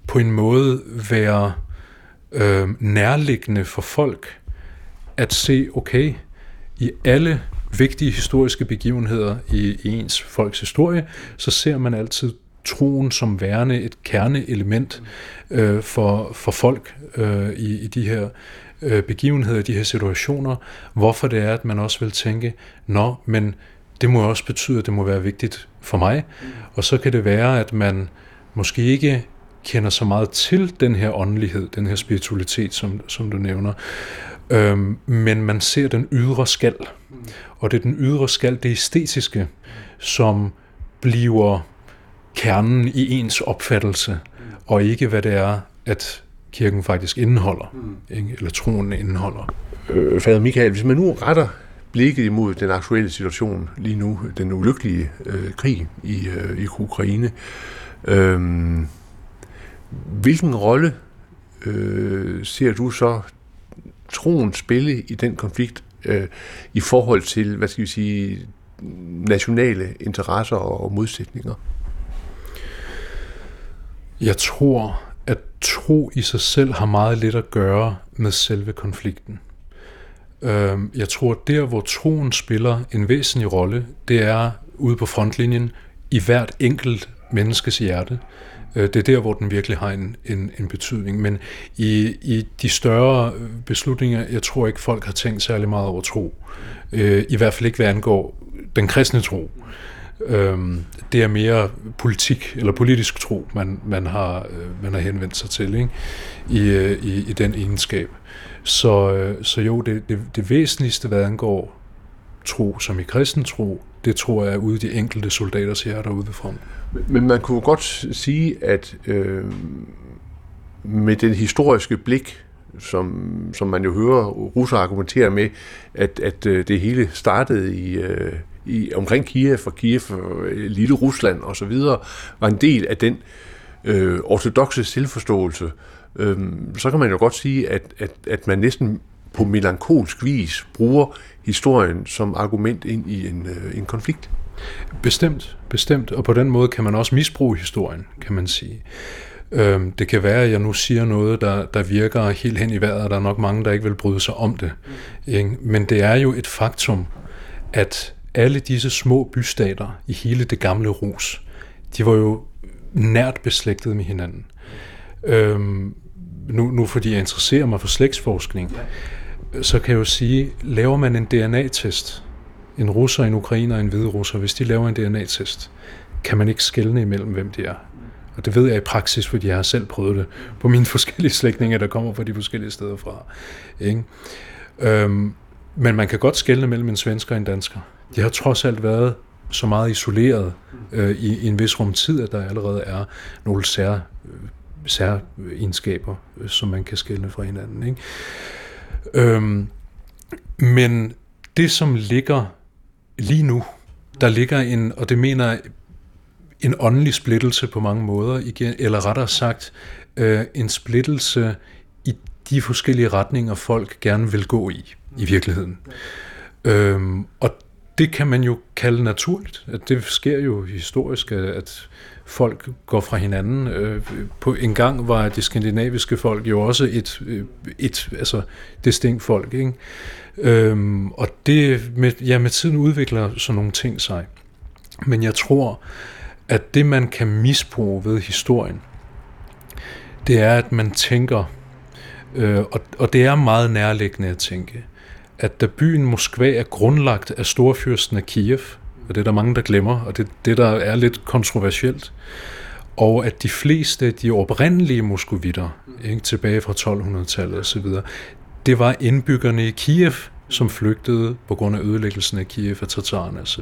på en måde være øh, nærliggende for folk at se, okay, i alle vigtige historiske begivenheder i, i ens folks historie, så ser man altid troen som værende et kerneelement øh, for, for folk øh, i, i de her øh, begivenheder, de her situationer, hvorfor det er, at man også vil tænke, nå, men det må også betyde, at det må være vigtigt for mig, og så kan det være, at man måske ikke kender så meget til den her åndelighed, den her spiritualitet, som, som du nævner, øhm, men man ser den ydre skal, og det er den ydre skal, det æstetiske, som bliver kernen i ens opfattelse, og ikke hvad det er, at kirken faktisk indeholder, ikke? Eller troen indeholder. Øh, Fader Michael, hvis man nu retter blikket imod den aktuelle situation lige nu, den ulykkelige øh, krig i, øh, i Ukraine, øh, hvilken rolle øh, ser du så troen spille i den konflikt øh, i forhold til, hvad skal vi sige, nationale interesser og modsætninger? Jeg tror, at tro i sig selv har meget lidt at gøre med selve konflikten. Jeg tror, at der, hvor troen spiller en væsentlig rolle, det er ude på frontlinjen i hvert enkelt menneskes hjerte. Det er der, hvor den virkelig har en, en, en betydning. Men i, i de større beslutninger, jeg tror ikke, folk har tænkt særlig meget over tro. I hvert fald ikke, hvad angår den kristne tro. Det er mere politik eller politisk tro, man, man, har, man har henvendt sig til, ikke? I, i, i den egenskab. Så, så jo, det, det, det væsentligste, hvad angår tro, som i kristen tro, det tror jeg er ude i de enkelte soldaters hjerter ude ved front. Men man kunne godt sige, at øh, med den historiske blik, som, som man jo hører russere argumentere med, at, at det hele startede i, øh, i omkring Kiev, og Kiev, lille Rusland osv., var en del af den øh, ortodokse selvforståelse, øh, så kan man jo godt sige, at, at, at man næsten på melankolsk vis bruger historien som argument ind i en, øh, en konflikt. Bestemt, bestemt, og på den måde kan man også misbruge historien, kan man sige. Øhm, det kan være, at jeg nu siger noget, der, der virker helt hen i vejret, og der er nok mange, der ikke vil bryde sig om det. Ikke? Men det er jo et faktum, at alle disse små bystater i hele det gamle Rus, de var jo nært beslægtet med hinanden. Øhm, nu, nu fordi jeg interesserer mig for slægtsforskning, så kan jeg jo sige, laver man en D N A-test, en russer, en ukrainer og en hvide russer, hvis de laver en D N A-test, kan man ikke skelne imellem, hvem de er. Og det ved jeg i praksis, fordi jeg har selv prøvet det på mine forskellige slægtninge, der kommer fra de forskellige steder fra. Ikke? Øhm, men man kan godt skelne mellem en svensker og en dansker. De har trods alt været så meget isoleret øh, i, i en vis rum tid, at der allerede er nogle sær, øh, særegenskaber, øh, som man kan skelne fra hinanden. Ikke? Øhm, men det, som ligger lige nu, der ligger en, og det mener jeg, en åndelig splittelse på mange måder, igen, eller rettere sagt, øh, en splittelse i de forskellige retninger, folk gerne vil gå i, i virkeligheden. Øhm, og det kan man jo kalde naturligt. At det sker jo historisk, at folk går fra hinanden. Øh, på en gang var de skandinaviske folk jo også et, et altså distinkt folk, ikke? Øhm, og det med, ja, med tiden udvikler sådan nogle ting sig. Men jeg tror, at det, man kan misbruge ved historien, det er, at man tænker, øh, og, og det er meget nærliggende at tænke, at da byen Moskva er grundlagt af storfyrsten af Kiev, og det er der mange, der glemmer, og det det, der er lidt kontroversielt, og at de fleste af de oprindelige moskovitter, ikke, tilbage fra tolv-hundredetallet osv., det var indbyggerne i Kiev, som flygtede på grund af ødelæggelsen af Kiev af tatarerne osv.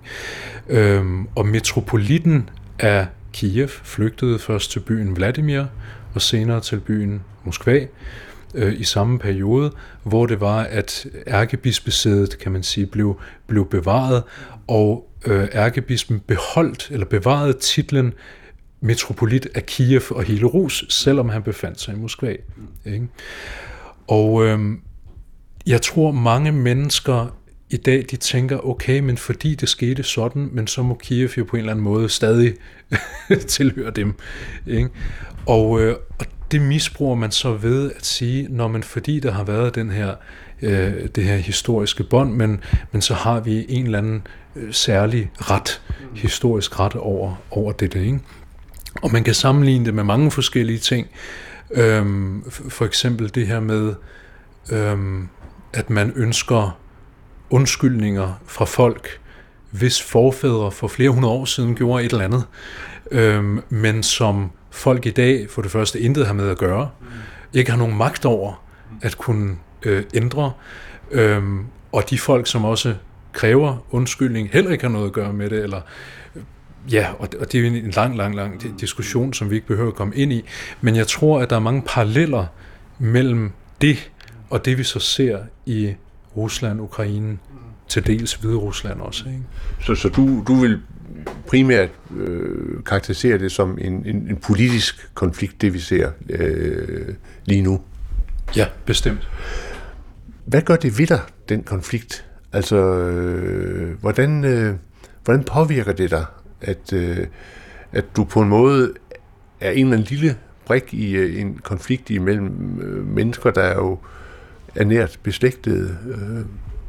Øhm, og metropolitten af Kiev flygtede først til byen Vladimir, og senere til byen Moskva, øh, i samme periode, hvor det var, at ærkebispesædet, kan man sige, blev, blev bevaret, og øh, ærkebispen beholdt, eller bevarede titlen metropolit af Kiev og hele Rus, selvom han befandt sig i Moskva. Ikke? Og øh, jeg tror, mange mennesker i dag, de tænker, okay, men fordi det skete sådan, men så må Kiev jo på en eller anden måde stadig tilhøre dem. Ikke? Og, øh, og det misbruger man så ved at sige, når man, fordi der har været den her, øh, det her historiske bånd, men, men så har vi en eller anden øh, særlig ret, historisk ret over, over det. Ikke? Og man kan sammenligne det med mange forskellige ting. Øhm, for eksempel det her med, øhm, at man ønsker undskyldninger fra folk, hvis forfædre for flere hundrede år siden gjorde et eller andet, øhm, men som folk i dag for det første intet har med at gøre, ikke har nogen magt over at kunne øh, ændre, øhm, og de folk, som også kræver undskyldning, heller ikke har noget at gøre med det, eller ja, og det er jo en lang, lang, lang diskussion, som vi ikke behøver at komme ind i, men jeg tror, at der er mange paralleller mellem det og det, vi så ser i Rusland, Ukraine, til dels Hviderusland også. Ikke? Så, så du, du vil primært øh, karakterisere det som en, en, en politisk konflikt, det vi ser øh, lige nu? Ja, bestemt. Hvad gør det ved dig, den konflikt? Altså, øh, hvordan, øh, hvordan påvirker det dig, at, øh, at du på en måde er en eller anden lille brik i øh, en konflikt imellem øh, mennesker, der er jo er nært beslægtede? Øh.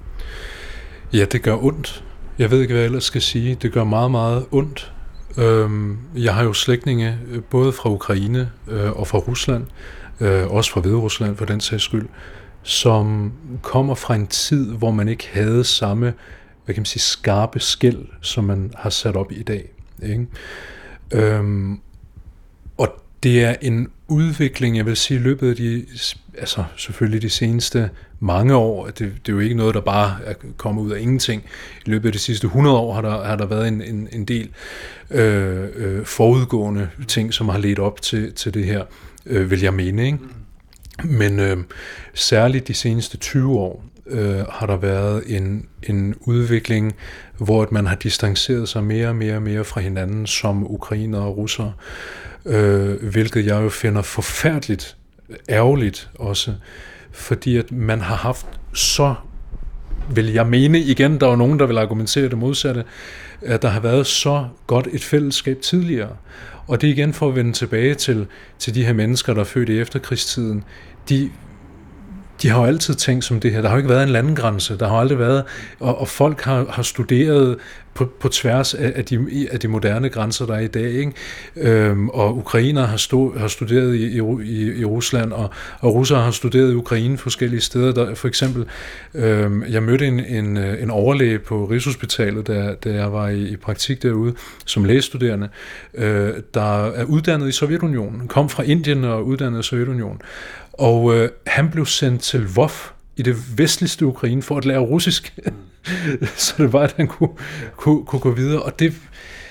Ja, det gør ondt. Jeg ved ikke, hvad jeg ellers skal sige. Det gør meget, meget ondt. Øhm, jeg har jo slægtninge både fra Ukraine øh, og fra Rusland, øh, også fra Hviderusland for den sags skyld, som kommer fra en tid, hvor man ikke havde samme, hvad kan man sige, skarpe skel, som man har sat op i dag. Ikke? Øhm, og det er en udvikling, jeg vil sige, i løbet af de, altså selvfølgelig de seneste mange år. Det, det er jo ikke noget, der bare er kommet ud af ingenting. I løbet af de sidste hundrede år har der, har der været en, en, en del øh, øh, forudgående ting, som har ledt op til, til det her, øh, vil jeg mene. Ikke? Men øh, særligt de seneste tyve år øh, har der været en, en udvikling, hvor man har distanceret sig mere og mere og mere fra hinanden som ukrainere og russere, øh, hvilket jeg jo finder forfærdeligt ærgerligt også, fordi at man har haft så, vil jeg mene igen, der er jo nogen, der vil argumentere det modsatte, at der har været så godt et fællesskab tidligere. Og det er igen for at vende tilbage til, til de her mennesker, der er født i efterkrigstiden. De, de har jo altid tænkt som det her. Der har jo ikke været en landegrænse. Der har aldrig været, og, og folk har, har studeret på, på tværs af, af, de, af de moderne grænser, der er i dag. Ikke? Øhm, og ukrainere har, stå, har studeret i, i, i Rusland, og, og russere har studeret i Ukraine forskellige steder. Der, for eksempel, øhm, jeg mødte en, en, en overlæge på Rigshospitalet, da, da jeg var i, i praktik derude, som lægestuderende, øh, der er uddannet i Sovjetunionen, kom fra Indien og uddannet i Sovjetunionen. Og øh, han blev sendt til Lvov i det vestligste Ukraine for at lære russisk. Så det var, at han kunne, kunne, kunne gå videre. Og det,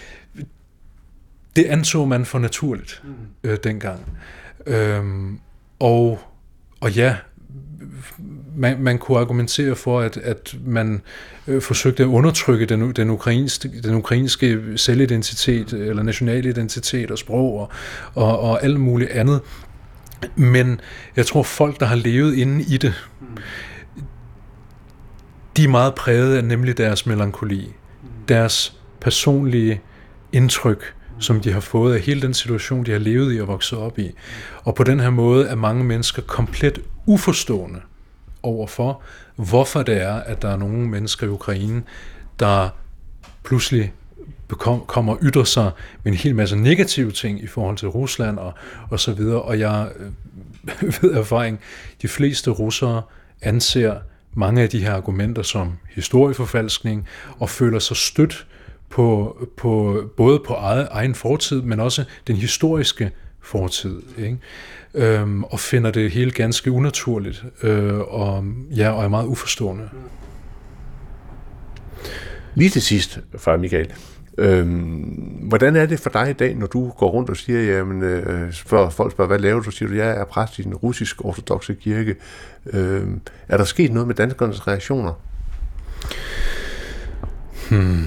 det anså man for naturligt øh, dengang. Øhm, og, og ja, man, man kunne argumentere for, at, at man øh, forsøgte at undertrykke den, den, ukrainske, den ukrainske selvidentitet, eller nationalidentitet og sprog og, og, og alt muligt andet. Men jeg tror, folk, der har levet inde i det, de er meget præget af nemlig deres melankoli, deres personlige indtryk, som de har fået af hele den situation, de har levet i og vokset op i. Og på den her måde er mange mennesker komplet uforstående overfor, hvorfor det er, at der er nogle mennesker i Ukraine, der pludselig kommer og ytrer sig med en hel masse negative ting i forhold til Rusland og, og så videre. Og jeg ved erfaring, de fleste russere anser mange af de her argumenter som historieforfalskning og føler sig stødt på, på, både på egen, egen fortid, men også den historiske fortid, ikke? Øhm, og finder det hele ganske unaturligt øh, og, ja, og er meget uforstående. Lige til sidst, far Michael, Øhm, hvordan er det for dig i dag, når du går rundt og siger, jamen, øh, for folk spørger, hvad laver du? Så siger du, jeg er præst i den russisk-ortodokse kirke. Øhm, er der sket noget med danskernes reaktioner? Hmm.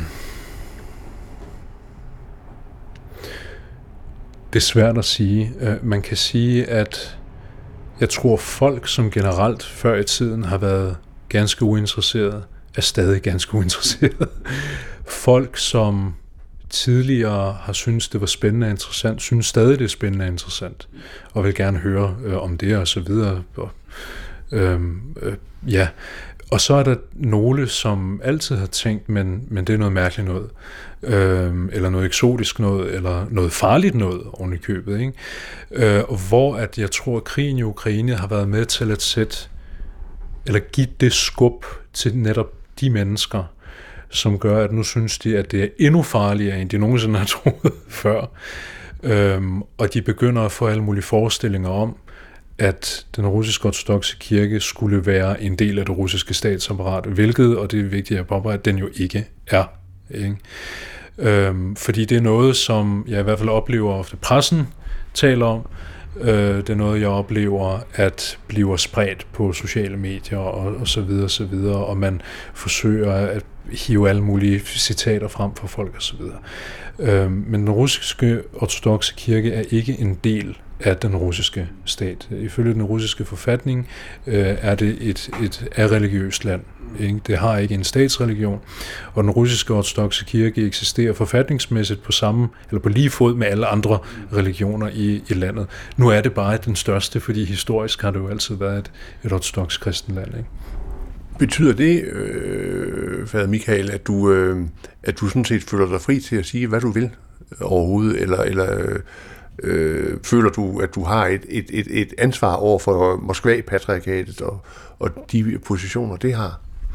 Det er svært at sige. Man kan sige, at jeg tror, folk som generelt før i tiden har været ganske uinteresserede er stadig ganske uinteresseret. Folk, som tidligere har syntes, det var spændende og interessant, synes stadig, det er spændende og interessant, og vil gerne høre øh, om det og så videre. Og, øh, øh, ja. Og så er der nogle, som altid har tænkt, men, men det er noget mærkeligt noget, øh, eller noget eksotisk noget, eller noget farligt noget oven i købet, ikke? Øh, og hvor at jeg tror, at krigen i Ukraine har været med til at sætte, eller give det skub til netop de mennesker, som gør, at nu synes de, at det er endnu farligere, end de nogensinde har troet før. Øhm, og de begynder at få alle mulige forestillinger om, at den russisk-ortodokse kirke skulle være en del af det russiske statsapparat, hvilket, og det er vigtigt at påpege, at den jo ikke er. Ikke? Øhm, fordi det er noget, som jeg i hvert fald oplever ofte pressen taler om. Øh, det er noget, jeg oplever, at bliver spredt på sociale medier og, og så videre, og så videre, og man forsøger at hive alle mulige citater frem for folk og så videre. Øh, men den russiske ortodokse kirke er ikke en del af den russiske stat. Ifølge den russiske forfatning øh, er det et, et religiøst land. Ikke? Det har ikke en statsreligion, og den russiske ortodokse kirke eksisterer forfatningsmæssigt på samme, eller på lige fod med alle andre religioner i, i landet. Nu er det bare den største, fordi historisk har det jo altid været et, et ortodoks kristen land. Ikke? Betyder det, øh, fader Michael, at du, øh, at du sådan set føler dig fri til at sige, hvad du vil overhovedet, eller, eller øh, øh, føler du, at du har et, et, et, et ansvar over for Moskva-patriarkatet og, og de positioner, det har?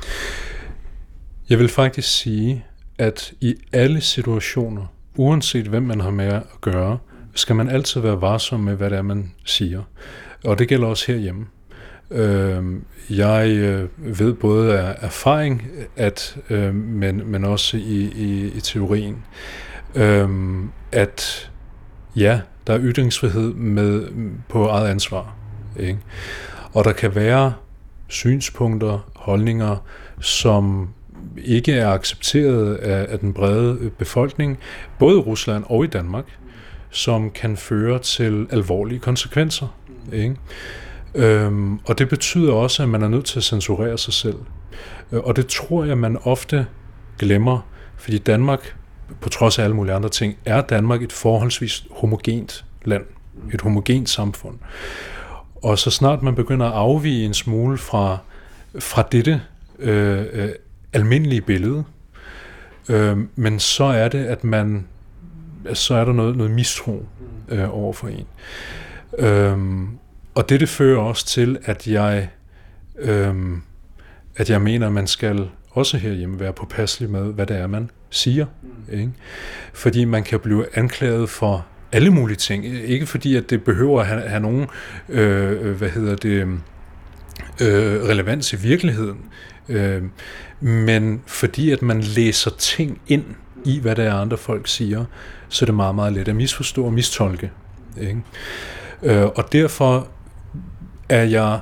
Jeg vil faktisk sige, at i alle situationer, uanset hvem man har med at gøre, skal man altid være varsom med, hvad det er, man siger. Og det gælder også herhjemme. Jeg ved både af erfaring, at, men, men også i, i, i teorien, at ja, der er ytringsfrihed med, på eget ansvar. Ikke? Og der kan være synspunkter, holdninger, som ikke er accepteret af, af den brede befolkning, både i Rusland og i Danmark, som kan føre til alvorlige konsekvenser. Ikke? Øhm, og det betyder også, at man er nødt til at censurere sig selv. Og det tror jeg, man ofte glemmer, fordi Danmark, på trods af alle mulige andre ting, er Danmark et forholdsvis homogent land, et homogent samfund. Og så snart man begynder at afvige en smule fra, fra dette øh, øh, almindelige billede, øh, men så er det, at man, så er der noget, noget mistro øh, over for en. Øh, og det, det fører også til, at jeg, øh, at jeg mener, at man skal også herhjemme være påpasselig med, hvad det er, man siger. Ikke? Fordi man kan blive anklaget for alle mulige ting. Ikke fordi, at det behøver at have, have nogen øh, hvad hedder det, øh, relevans i virkeligheden, øh, men fordi, at man læser ting ind i, hvad det er, andre folk siger, så er det meget, meget let at misforstå og mistolke. Ikke? Øh, og derfor er jeg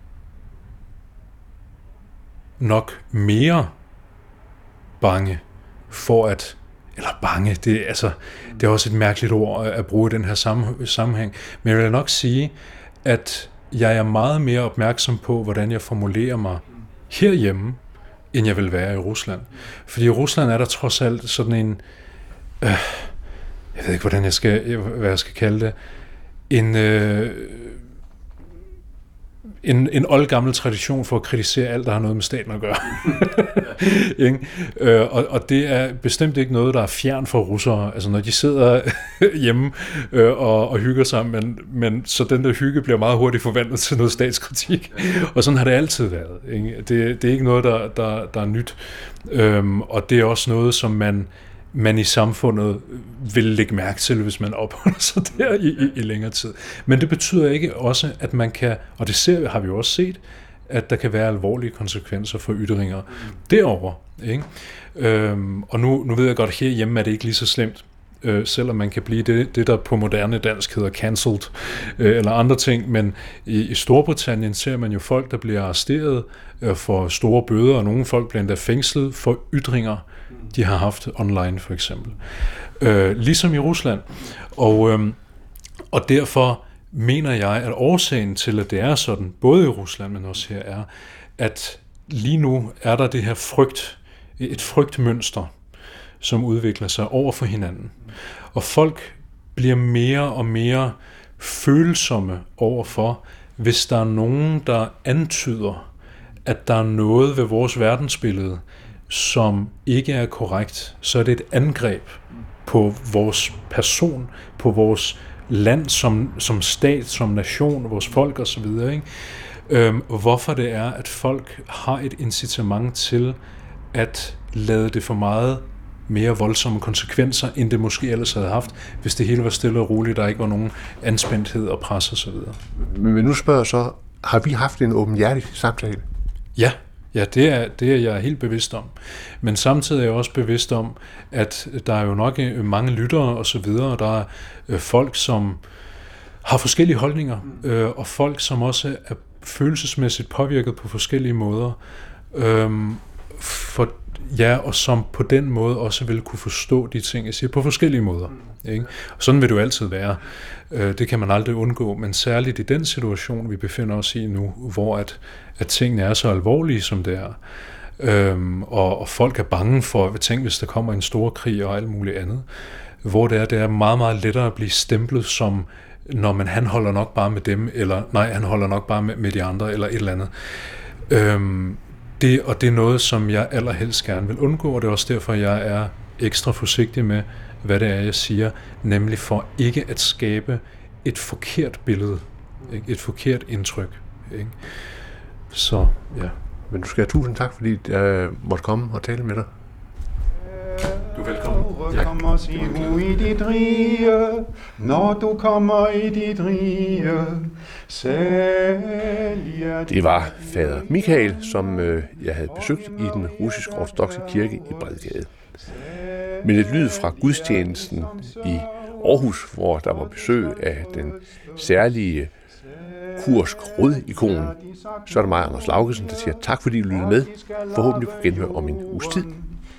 nok mere bange for at, eller bange, det, altså, det er også et mærkeligt ord at bruge i den her sammenhæng, men jeg vil nok sige, at jeg er meget mere opmærksom på, hvordan jeg formulerer mig herhjemme, end jeg vil være i Rusland. Fordi i Rusland er der trods alt sådan en, øh, jeg ved ikke, hvordan jeg skal, hvad jeg skal kalde det, en, øh, en, en oldgammel tradition for at kritisere alt, der har noget med staten at gøre. Ikke? øh, og, og det er bestemt ikke noget, der er fjern for russere. Altså når de sidder hjemme øh, og, og hygger sig, men, men så den der hygge bliver meget hurtigt forvandlet til noget statskritik. Og sådan har det altid været. Ikke? Det, det er ikke noget, der, der, der er nyt. Øhm, og det er også noget, som man man i samfundet vil lægge mærke til, hvis man opholder sig der i, i, i længere tid. Men det betyder ikke også, at man kan, og det ser, har vi jo også set, at der kan være alvorlige konsekvenser for ytringer derovre. Ikke? Øhm, og nu, nu ved jeg godt, at herhjemme er det ikke lige så slemt, øh, selvom man kan blive det, det, der på moderne dansk hedder cancelled, øh, eller andre ting, men i, i Storbritannien ser man jo folk, der bliver arresteret øh, for store bøder, og nogle folk bliver endda fængslet for ytringer, de har haft online for eksempel. Øh, ligesom i Rusland. Og, øh, og derfor mener jeg, at årsagen til, at det er sådan, både i Rusland, men også her, er, at lige nu er der det her frygt, et frygtmønster, som udvikler sig over for hinanden. Og folk bliver mere og mere følsomme overfor, hvis der er nogen, der antyder, at der er noget ved vores verdensbillede, som ikke er korrekt, så er det et angreb på vores person, på vores land som, som stat, som nation, vores folk osv. Øhm, hvorfor det er, at folk har et incitament til at lade det for meget mere voldsomme konsekvenser, end det måske ellers havde haft, hvis det hele var stille og roligt, der ikke var nogen anspændthed og pres osv. Men nu spørger jeg så, har vi haft en åbenhjertig samtale? Ja, ja det, er, det er jeg helt bevidst om. Men samtidig er jeg også bevidst om, at der er jo nok mange lyttere og så videre, og der er øh, folk, som har forskellige holdninger, øh, og folk, som også er følelsesmæssigt påvirket på forskellige måder. Øh, for Ja, og som på den måde også vil kunne forstå de ting, jeg siger, på forskellige måder. Ikke? Og sådan vil det jo altid være. Det kan man aldrig undgå, men særligt i den situation, vi befinder os i nu, hvor at, at tingene er så alvorlige, som det er, øhm, og, og folk er bange for, hvad tænk, hvis der kommer en stor krig og alt muligt andet, hvor det er, det er meget, meget lettere at blive stemplet som, når man han holder nok bare med dem, eller nej, han holder nok bare med, med de andre, eller et eller andet. Øhm, Det, og det er noget, som jeg allerhelst gerne vil undgå, og det er også derfor, jeg er ekstra forsigtig med, hvad det er, jeg siger, nemlig for ikke at skabe et forkert billede, ikke? Et forkert indtryk. Ikke? Så, ja. Men du skal have tusind tak, fordi jeg måtte komme og tale med dig. Du er velkommen. Kommer sig i dit rige, når du kommer i dit rige. Det var fader Michael, som øh, jeg havde besøgt i den russisk ortodokse kirke i Bredgade. Men et lyd fra gudstjenesten i Aarhus, hvor der var besøg af den særlige kursk rød-ikon, så er det mig, Anders Laugesen, der siger tak, fordi du lyttede med. Forhåbentlig på genhør om en uges tid.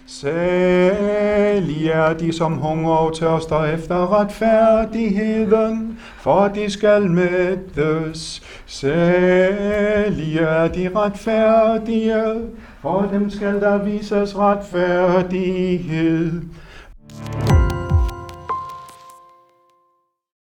Salige er de, som hungrer og tørster efter retfærdigheden, for de skal mættes. Salige er de retfærdige, for dem skal der vises retfærdighed.